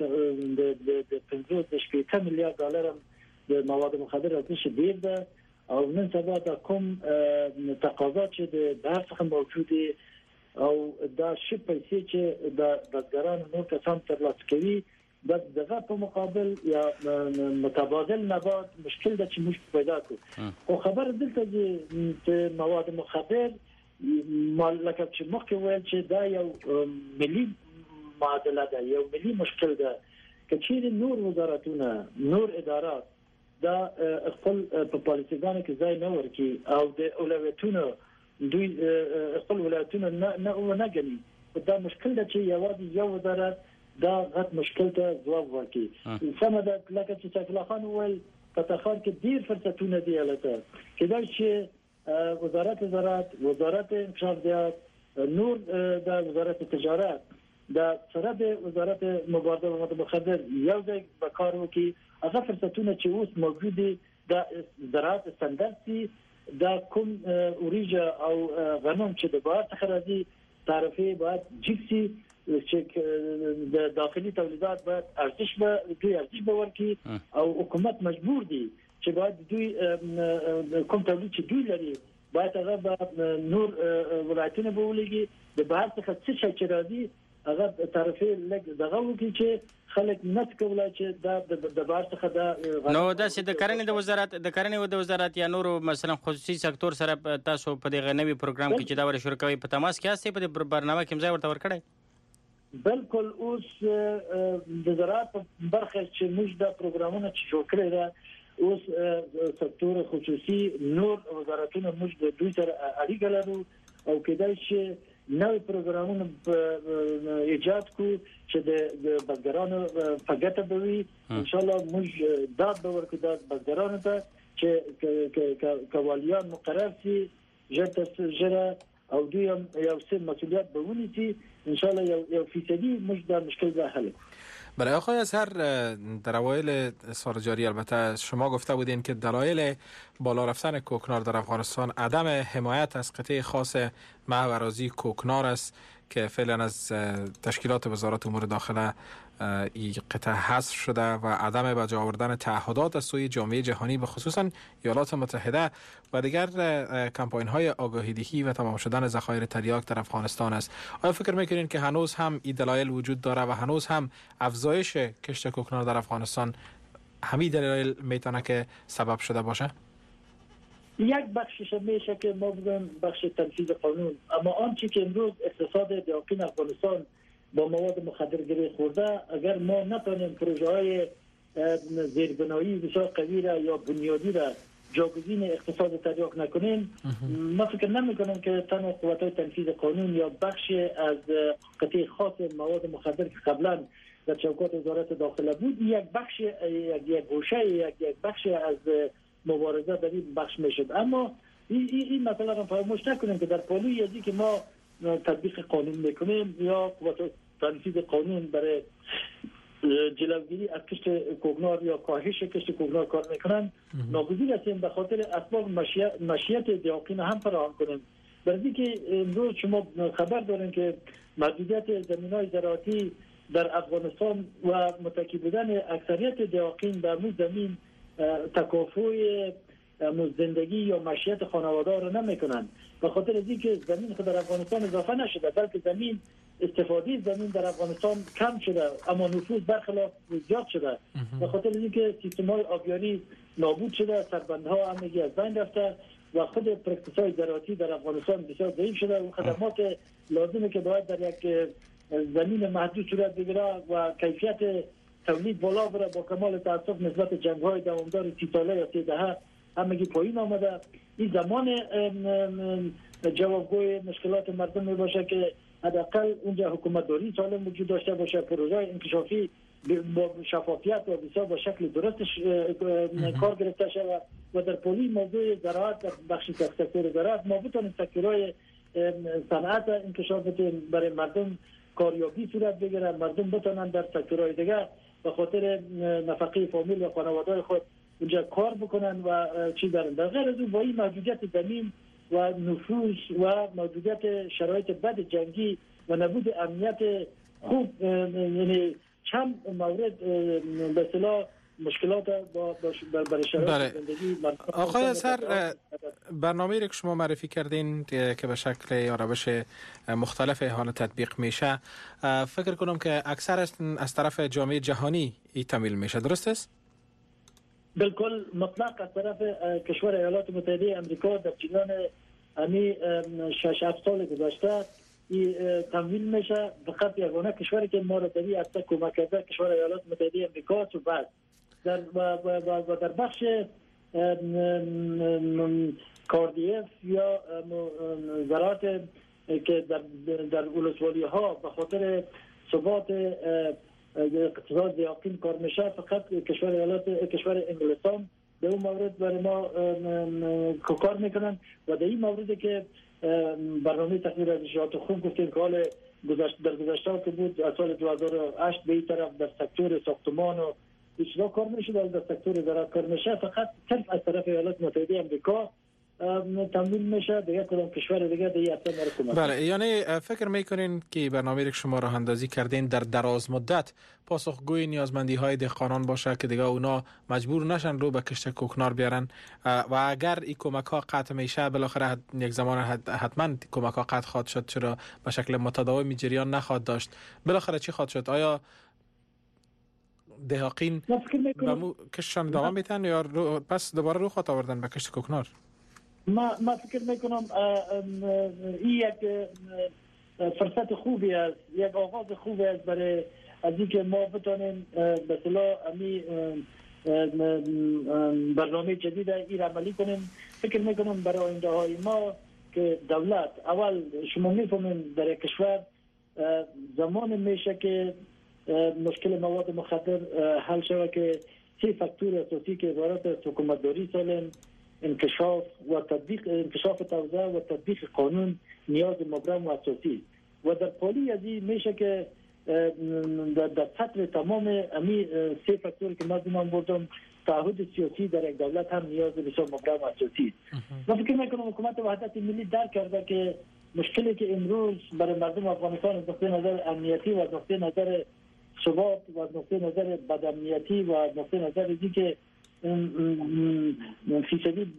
د 50 میلیارډ ډالر د مواد مخدر ارزش ډیر ده او نن سبا دا کوم تقاضا چې د بهر څخه موجوده او دا شی پیسې چې د بزګرانو نور کسان ترلاسه کوي دغه په مقابل یا متبادل نبات مشکل ده چې موږ پیدا کوو خو خبر دلته چې مواد مخدر مالکه چې مخکې ویل چې دا یو ملي معادله ده یو ملي مشکل ده چې نور وزارتونه نور ادارات دا خپل په پالیسیګانو کې ځای نه ورکي او د اولویتونو دوی خپل ولایتونه نه غني دا مشکل ده چې یوازې یو وزارت دا غټ مشکل ته ځواب ورکړي سمه ده لکه چې سیف الله خان وویل په تخار کې ډیر فرصتونه دي البته کله چې وزارت زراعت وزارت انقلابیات نور د وزارت تجارت دا سره د وزارت مبادله مواد مخدر یو ځای به کار وکړي هغه فرصتونه چې اوس موجود دي د زراعت استانداردي دا کوم اوریجا او غنم چې د بهر څخه راځي تعرفه باید جکسي چې د داخلي تولیدات باید ارزش به ورکړي او حکومت مجبور دي چې باید دوی کوم تولید چې دوی لري باید هغه نور ولایتونه به ولګي د بهر څخه څه چې راځي هغه طرفه لګ دغه وکي چې خلک نت کوله چې د بار څخه د نو د کرنې د وزارت یا نور مثلا خصوصي سکتور سره تاسو په دغه نوي پروګرام کې چې دا ور شروع کوي په تماس کې استه په برنامه کې ځای ورته ورکړی بالکل اوس د زراعت برخه چې موږ د پروګرامونو چې جوړ کړی دا اوس سکتور خصوصي نور وزارتونو موږ د دوی سره اړیکه لرو او کېدای شي نوې پروګرامونه ایجاد کو چې د بزګرانو په ګټه به وي ان شاء الله موږ دا به ورکو د بزګرانو ته چې کوالیان مقرر شي جره او دوی هم یو څه مسئولیت به ونیسي ان شاء الله یو فیصدی موږ دا مشکل به حل. برای آقای اظهر در اوایل سال جاری البته شما گفته بودین که دلایل بالا رفتن کوکنار در افغانستان عدم حمایت از قطعه خاص محو اراضی کوکنار است که فعلا از تشکیلات وزارت امور داخله این قطعه حذف شده و عدم به جا آوردن تعهدات از سوی جامعه جهانی به خصوصا ایالات متحده و دیگر کمپاین های آگاهی دهی و تمام شدن ذخایر تریاک در افغانستان است. آیا فکر میکنین که هنوز هم این دلایل وجود داره و هنوز هم افزایش کشت کوکنار در افغانستان همین دلایل میتونه که سبب شده باشه؟ یک بخشش میشه که ما بگم بخش تنفیذ قانون، اما آنچه که امروز اقتصاد دیاقین افغانستان با مواد مخدر گره خورده، اگر ما نتونیم پروژه های زیربنایی بسیار قوی را یا بنیادی را جاگزین اقتصاد تریاک نکنیم، ما فکر نمی کنم که تنها قوت‌های تنفیذ قانون یا بخش از قطعه خاص مواد مخدر که قبلا در چوکات وزارت داخله بود یک بخش یک گوشه یک بخش از مبارزه در این بخش میشد. اما این مسئله را فراموش نکنیم که در پالوی ازی که ما تطبیق قانون میکنیم یا قوت تنفیذ قانون برای جلوگیری از کشت کوکنار یا کاهش کشت کوکنار کار میکنن، ناگزیر هستیم به خاطر اسباب مشیت دیاقین هم فراهم کنیم. برای که امروز شما خبر دارین که محدودیت زمین‌های زراعتی در افغانستان و متکی بودن اکثریت دیاقین در مو زمین تکافوی زندگی یا معیشت خانواده را نمیکنند. به خاطر از اینکه زمین خود در افغانستان اضافه نشده، بلکه زمین استفاده زمین در افغانستان کم شده اما نفوذ برخلاف زیاد شده. به خاطر از اینکه سیستم‌های آبیاری نابود شده، سربندها همگی از بین رفته و خود اقتصاد زراعتی در افغانستان بسیار ضعیف شده و خدمات لازمه که باید در یک زمین محدود صورت بگیره و کیفیت تولید بالا بره، با کمال تاسف نسبت جنگ‌های دوامدار 30 ساله یا 3 دهه همگی پایین آمده. این زمان جوابگوی مشکلات مردم می باشه که حداقل اونجا حکومت داری سالم وجود داشته باشه، پروژه انکشافی با شفافیت و بسیار با شکل درستش کار گرفته شود و در پولی موضوع زراعت در بخش سکتور زراعت ما بتونیم سکتورهای صنعت انکشاف برای مردم کاریابی صورت بگیره، مردم بتونن در سکتورهای دیگه به خاطر نفقه فامیل و خانواده خود اونجا کار بکنن و چی دارن. در غیر از اون با این محدودیت زمین و نفوذ و محدودیت شرایط بد جنگی و نبود امنیت خوب، یعنی چند مورد به اصطلاح مشکلات برای شرایط زندگی. آقای اظهر، برنامه‌ای که شما معرفی کردین که به شکل یا روش مختلف حال تطبیق میشه، فکر کنم که اکثر از طرف جامعه جهانی این تمویل میشه، درست است؟ بالکل مطلق از طرف کشور ایالات متحده آمریکا در جریان امی 6-7 سال گذشته تمویل میشه. فقط یگانه کشوری که ما را در این عرصه کمک کرده کشور ایالات متحده آمریکا و بعد در بخش کاردیف یا زراعت که در ولسوالی ها به خاطر ثبات اقتصاد دیاقین کار میشه، فقط کشور انگلستان به اون مورد برای ما کار میکنن و در این موردی که برنامه تغییر ارزشیات خوب گفتیم که حال در گذشته که بود از سال 2008 به این طرف در سکتور ساختمان و اجرا کار میشه، در سکتور زراعت کار میشه، فقط صرف از طرف ایالات متحده آمریکا تمویل میشه دیگه کدام کشور دیگه دیگه اصلا نرسونه. بله، یعنی فکر میکنین که برنامه که شما راه اندازی کردین در دراز مدت پاسخگوی نیازمندی های دهقانان باشه که دیگه اونا مجبور نشن رو به کشت کوکنار بیارن و اگر این کمک ها قطع میشه بالاخره یک زمان حتما کمک ها قطع خواهد شد، چرا به شکل متداوم جریان نخواهد داشت. بالاخره چی خواهد شد؟ آیا دهقین به کشتشان ادامه میتن یا پس دوباره رو خواهد آوردن به کشت کوکنار؟ ما فکر میکنم این یک فرصت خوبی است، یک آغاز خوبی است برای از اینکه ما بتونیم به اصطلاح امی برنامه جدید این عملی کنیم. فکر میکنم برای آینده های ما که دولت اول شما میفهمین در کشور زمان میشه که مشکل مواد مخدر حل شود که 3 فاکتور اساسی که عبارت از حکومتداری سالم، انکشاف و تطبیق، انکشاف توزیع و تطبیق قانون نیاز مبرم و اساسی و در پالی از این میشه که در سطح تمام امی 3 فاکتور که من بردم تعهد سیاسی در یک دولت هم نیاز بسیار مبرم و اساسی. من فکر میکنم حکومت وحدت ملی درک کرده که مشکلی که امروز برای مردم افغانستان از نقطه نظر امنیتی و از نقطه نظر ثبات و از نقطه نظر بدامنیتی و از نقطه نظر اینکه که فیصدی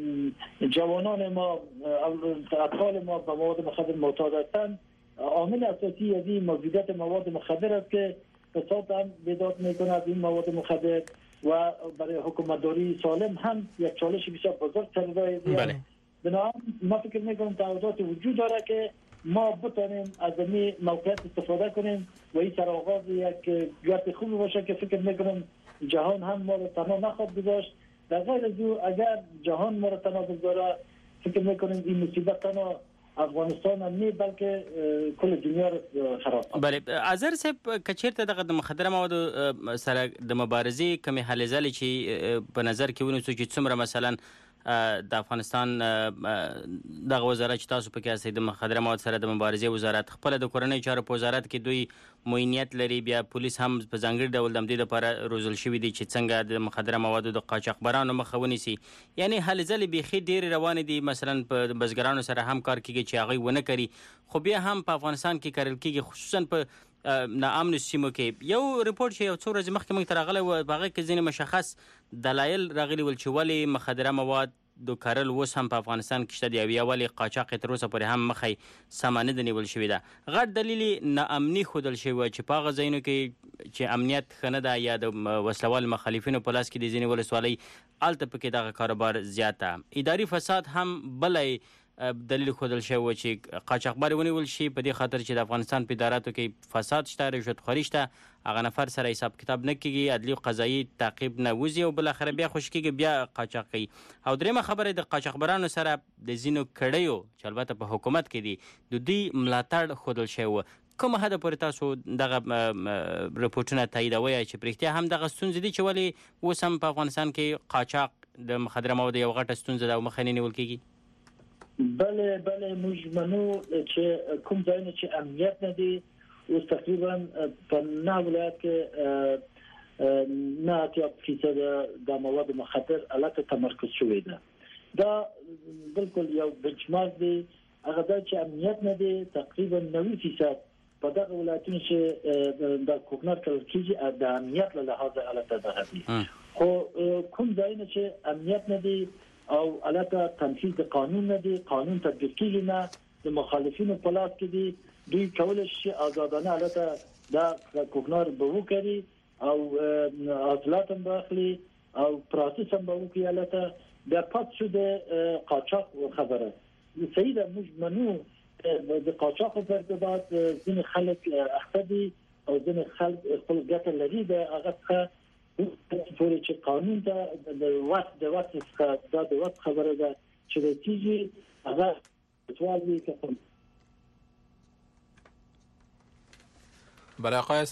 جوانان ما اطفال ما به مواد مخدر معتاد هستند، عامل اساسی از این موجودیت مواد مخدر است که فساد هم بیداد میکنه از این مواد مخدر و برای حکومتداری سالم هم یک چالش بسیار بزرگ سر بله. بنابراین ما فکر میکنم تعهدات وجود داره که ما بتونیم از این موقعیت استفاده کنیم و این سرآغاز یک گرد خوبی باشه که فکر میکنم جهان هم ما رو تنها نخواهد گذاشت. در غیر از او اگر جهان ما رو تنها بگذاره فکر میکنیم این مصیبت تنها افغانستان هم نه بلکه کل دنیا رو خراب کنه. بله، اظهر صاحب کچیرته دغه د مخدره مواد سره د مبارزې کمی حل ځلې چې په نظر کې ونیسو چې څومره مثلا د افغانستان دغه وزارت چې تاسو پکې اسئ د مخدره مواد سره د مبارزې وزارت خپل د کورنۍ چارو په وزارت کې دوی معینیت لري، بیا پولیس هم په ځانګړي ډول د دې لپاره روزل شوی دي چې څنګه د مخدره موادو د قاچاقبرانو مخه ونیسي. یعنی حل ځلې بیخي ډېرې روانې دي، مثلا په بزګرانو سره هم کار کیږي چې هغه ونه کوي، خو بیا هم په افغانستان کې کارل کیږي، خصوصا په ناامن سیمو کې. یو ریپورت چې یو څو ورځې مخکې موږ ته راغلی و هغه کې ځینې مشخص دلایل راغلي ول چې ولې مخدره مواد د کارل اوس هم په افغانستان کې شته دي او یا ولې قاچاق تر اوسه پورې هم مخې سمه نه ده نیول شوې ده. غټ دلیل ناامني ښودل شوی و چې په هغه ځایونو کې چې امنیت ښه نه ده یا د وسلوال مخالفینو په لاس کې د ځینې ولسوالۍ هلته پکې دغه کاروبار زیاته. اداري فساد هم بلی دلیل خودل شوی چې قاچاقبر ونیول شي په دې خاطر چې د افغانستان په اداراتو کې فساد شته، رشوتخواري شته، هغه نفر سره حساب کتاب نه کیږي، عدلي او قضایي تعقیب نه وځي او بل اخر بیا خوش کیږي بیا قاچاق کوي. او درېمه خبره د قاچاقبرانو سره د زینو کړیو چې البته په حکومت کې دي د دوی ملاتړ خودل شوی. کوم حد پورې تاسو دغه رپورټونه تاییدوي چې پرېختیا هم دغه ستونزې دي چې ولې اوس هم په افغانستان کې قاچاق د مخدره موادو یو غټه ستونزه ده او مخه نه نیول کیږي؟ بله موږ منو چې کوم ځایونه چې امنیت نه دي اوس تقریبا په 9 ولایت کې 9% د مواد مخدر علاقه تمرکز شوی ده. دا بالکل یو بنچمارک دی، هغه دا چې امنیت نه دي تقریبا 90% په دغه ولایتونو چې د کوکنار کول کیږي د امنیت له لحاظه علاقه ده دي. خو کوم ځایونه چې امنیت نه دي او علاقه تنفيذ قانون نه دي، قانون تطبیق کیږي نه، د مخالفینو په لاس کې دي، دوی کولای شي آزادانه علاقه د کوکنار به وکړي او اصلاحات هم باخلي او پروسس هم به وکړي علاقه د پات شو د قاچاق خبره. صحیح ده، موږ منو د قاچاق په ارتباط ځینې خلک اخته دي او ځینې خلک خپل ګټه لري د هغه پورې چې قانون ته د وخت څخه د وخت خبره ده چې د تیجی هغه توالي کوم. بله آقای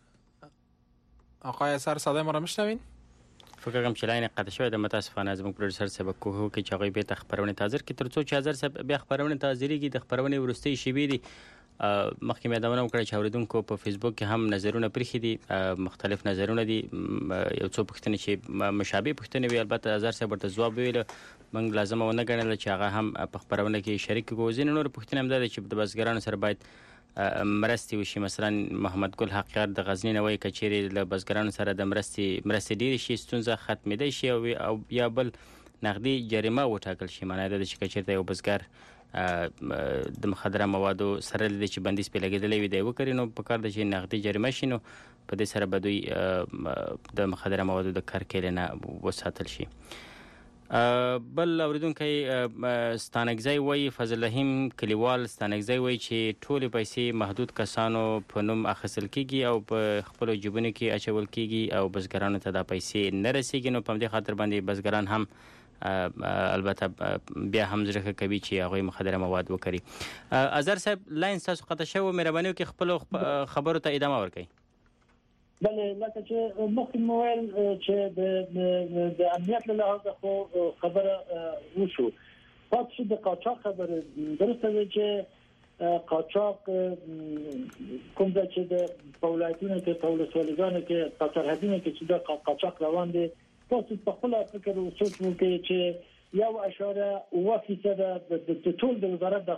سر صدای ما را میشنوین؟ فکر کوم چې لاین قطع شوی د متاسفانه زموږ پروډوسر صاحب کوهو کې چې هغه به خبرونه تازه کی تر څو چې حاضر صاحب بیا خبرونه تازه ریږي د خبرونه ورستي شي دي مخکې مې یادونه وکړه چې اوریدونکو په فیسبوک کې هم نظرونه پرېښي دي، مختلف نظرونه دي، یو څو پوښتنې چې مشابه پوښتنې وي، البته اظهر صاحب ورته ځواب ویل، موږ لازمه ونه ګڼله چې هغه هم په خپرونه کې شریک کړو. ځینې نور پوښتنې هم دا دي چې د بزګرانو سره باید مرستې وشي. مثلا محمد ګل حقیقت د غزنی نه وایي که چیرې له بزګرانو سره د مرستې ډېرې شي، ستونزه ختمېدی شي او یا بل نقدي جریمه وټاکل شي. معنی دا ده چې که چیرته یو بزګر د مخدره موادو سره د چې بندیز په لګیدلې وي دی وکړي، نو په کار د چې نقدي جریمه شي، نو په دې سره به دوی د مخدره موادو د کار کېلې نه وساتل شي. بل اوریدونکی ستانکزی وایي، فضل رحیم کلیوال ستانکزی وایي چې ټولې پیسې محدود کسانو په نوم اخیستل کیږي او په خپلو جیبونو کې اچول کیږي او بزګرانو ته دا پیسې نه رسیږي، نو په همدې خاطر باندې بزګران هم البته بیا هم زړه کوي چې هغوی مخدره مواد وکړي. اظهر صاحب لاین ستاسو قطع شوی، مهرباني وکړئ خپلو خبرو ته ادامه ورکړئ. بله، لکه چې مخکې مو ویل چې د امنیت له لحاظه خو خبره وشو، پاتې شو د قاچاق خبره. درسته ده چې قاچاق کوم ځای چې د ولایتونو کې په ولسوالیګانو کې په سرحدونو کې چې د قاچاق روان دي، تاسو په خپل فکر او سوچ وکړئ چې 1.8% د ټول د وزارت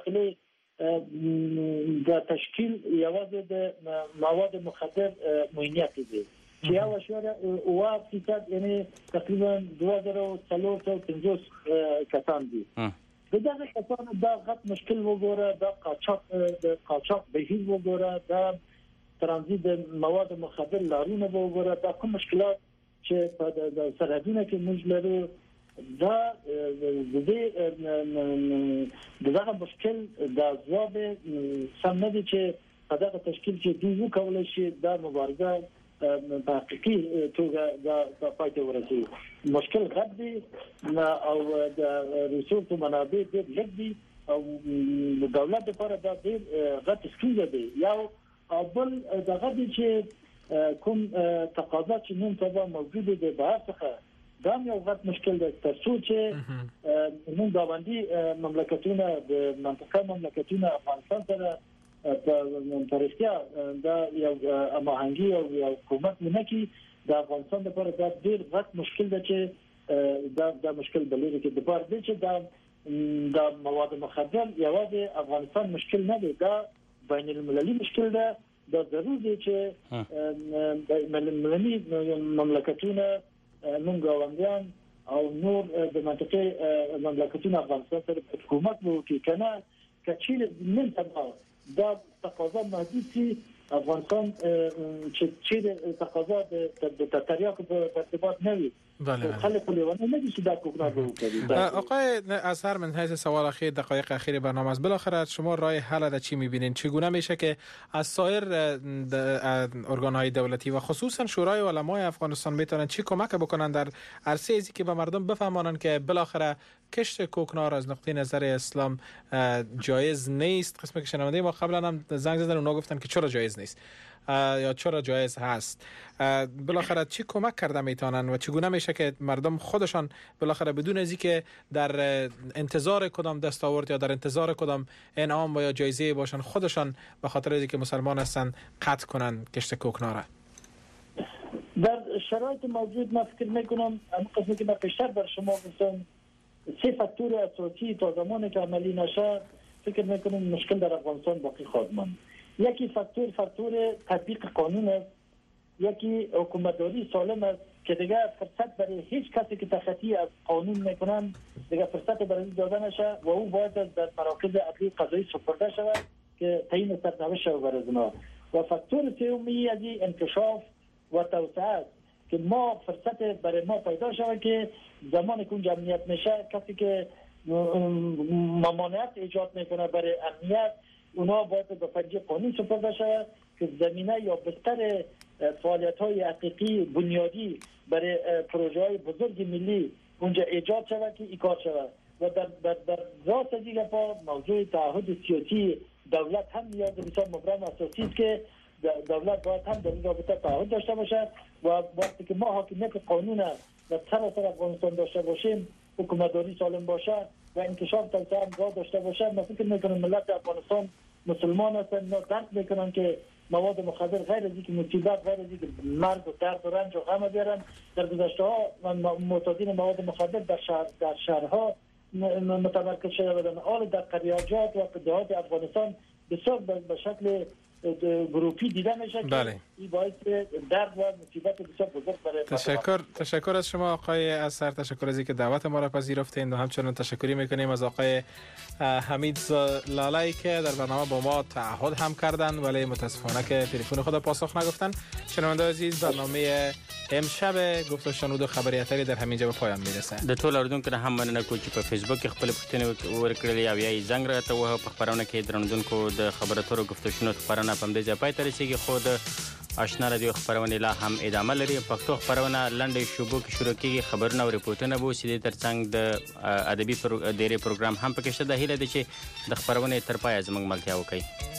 داخلي د تشکیل یوازې د مواد مخدر موینیت دي، چې 1.8% یعنی تقریبا 2350 کسان دي. دغه کسان دا غټ مشکل وګوره، دا قاچاق بهیر وګوره، دا ترانزیت د مواد مخدر لارونه وګوره، دا کوم مشکلات چې په د سرحدونو کې موږ لرو، دا دغه مشکل د ځواب سم نه دي چې په دغه تشکیل چې دوی وکولای شي دا مبارزه په حقیقي توګه د پای ته ورسوي. مشکل غټ دی او د ریسورس منابع ډېر لږ دي او د دولت لپاره دا ډېر غټ ستونزه دی. یو بل دغه دی چې کوم تقاضا چې نن سبا موجوده ده بهر څخه دا یو غټ مشکل دی، ترڅو چې موږ د باندې مملکتونه د منطقه مملکتونه افغانستان سره په رښتیا دا یو اماهنګي او یو حکومت نه کی د افغانستان لپاره دا ډیر غټ مشکل دی چې دا مشکل بلې کې د بار دی چې دا مواد مخدر یوازې افغانستان مشکل نه دی، دا بین المللي مشکل دی. دا ضروري دی چې د ملي مملکتونه موږ غواړو او نور د منطقه مملکتونه افغانستان سره حکومت وکړي، کنه کچې نن سبا دا تقاضا محدود شي. افغانستان چې تقاضا د تریاکو په ارتباط نه وي، خلق لیوانه نمیشه چې دا کوکنار رو کنید. آقای اظهر، من حیث سوال اخیر دقایق اخیر برنامه است، بالاخره شما راه حل را چی می‌بینید؟ چگونه میشه که از سایر ارگان‌های دولتی و خصوصا شورای علمای افغانستان میتونن چی کمک بکنن در عرصه ازی که به مردم بفهمانن که بالاخره کشت کوکنار از نقطه نظر اسلام جایز نیست؟ قسمت که شنونده ما قبلا هم زنگ زدن، اونا گفتن که چرا جایز نیست یا چرا جایز هست. بالاخره چی کمک کرده میتونن و چگونه میشه که مردم خودشان بالاخره بدون از اینکه در انتظار کدام دستاورد یا در انتظار کدام انعام و یا جایزه باشن، خودشان به خاطر اینکه مسلمان هستن قطع کنن کشت کوکنار؟ در شرایط موجود من فکر میکنم قسمی که من پیشتر بر شما گفتم 3 فاکتور اساسی تا زمانی که عملی نشه فکر میکنم مشکل در افغانستان باقی خواهد ماند. یکی فاکتور تطبیق قانون است، یکی حکومتداری سالم است که دیگه فرصت برای هیچ کسی که تخطی از قانون میکنن دیگه فرصت برای داده نشه و او باید در مراکز عدلی قضایی سپرده شود که تعیین سرنوشت شود برای اونا. و فاکتور سومی از انکشاف و توسعه است که ما فرصت برای ما پیدا شود که زمانی که اونجا امنیت میشه کسی که ممانعت ایجاد میکنه برای امنیت اونا باید به فرجه قانون سپرده شود که زمینه یا بستر فعالیت‌های حقیقی بنیادی برای پروژه‌های بزرگ ملی اونجا ایجاد شود که این کار شود. و در راست دیگه پا موضوع تعهد سیاسی دولت هم نیاز بسیار مبرم اساسی است که دولت باید هم در این رابطه تعهد داشته باشد و وقتی که ما حاکمیت قانون و سراسر افغانستان داشته باشیم، حکومتداری سالم باشه و انکشاف توسعه هم داشته باشه، من فکر می‌کنم ملت افغانستان مسلمان هستند درک میکنن که مواد مخدر غیر از اینکه مصیبت، غیر از اینکه مرگ و درد و رنج و غم بیارن. در گذشته ها معتادین مواد مخدر در شهرها متمرکز شده بودند. حال در قریاجات و دهات افغانستان بسیار به شکل گروپی دیده میشه که این باعث درد و مصیبت بسیار بزرگ برای تشکر از شما آقای اثر، تشکر از اینکه دعوت ما را پذیرفتین و همچنین تشکری میکنیم از آقای حمید لالایی که در برنامه با ما تعهد هم کردن ولی متاسفانه که تلفن خود پاسخ نگفتن. شنونده عزیز، برنامه امشب گفت و شنود و خبری اتری در همینجا به پایان میرسه. د ټول اوریدونکو هم مننه کوم چې په فیسبوک کې خپل پوښتنې ورکړلې او یا زنګ راته وه په خبرونه کې درنوونکو د خبرو اترو گفت و شنود خبرونه په همدې ځای پای ته رسیږي. خو د آشنا رادیو خبرونه لا هم ادامه لري. پښتو خبرونه لنډې شوبو کې شروع کیږي. خبرونه او ریپورتونه به سیده ترڅنګ د ادبي ډېرې پروګرام هم پکې شته. د هیله ده چې د خبرونه تر پای زموږ ملتیا وکړي.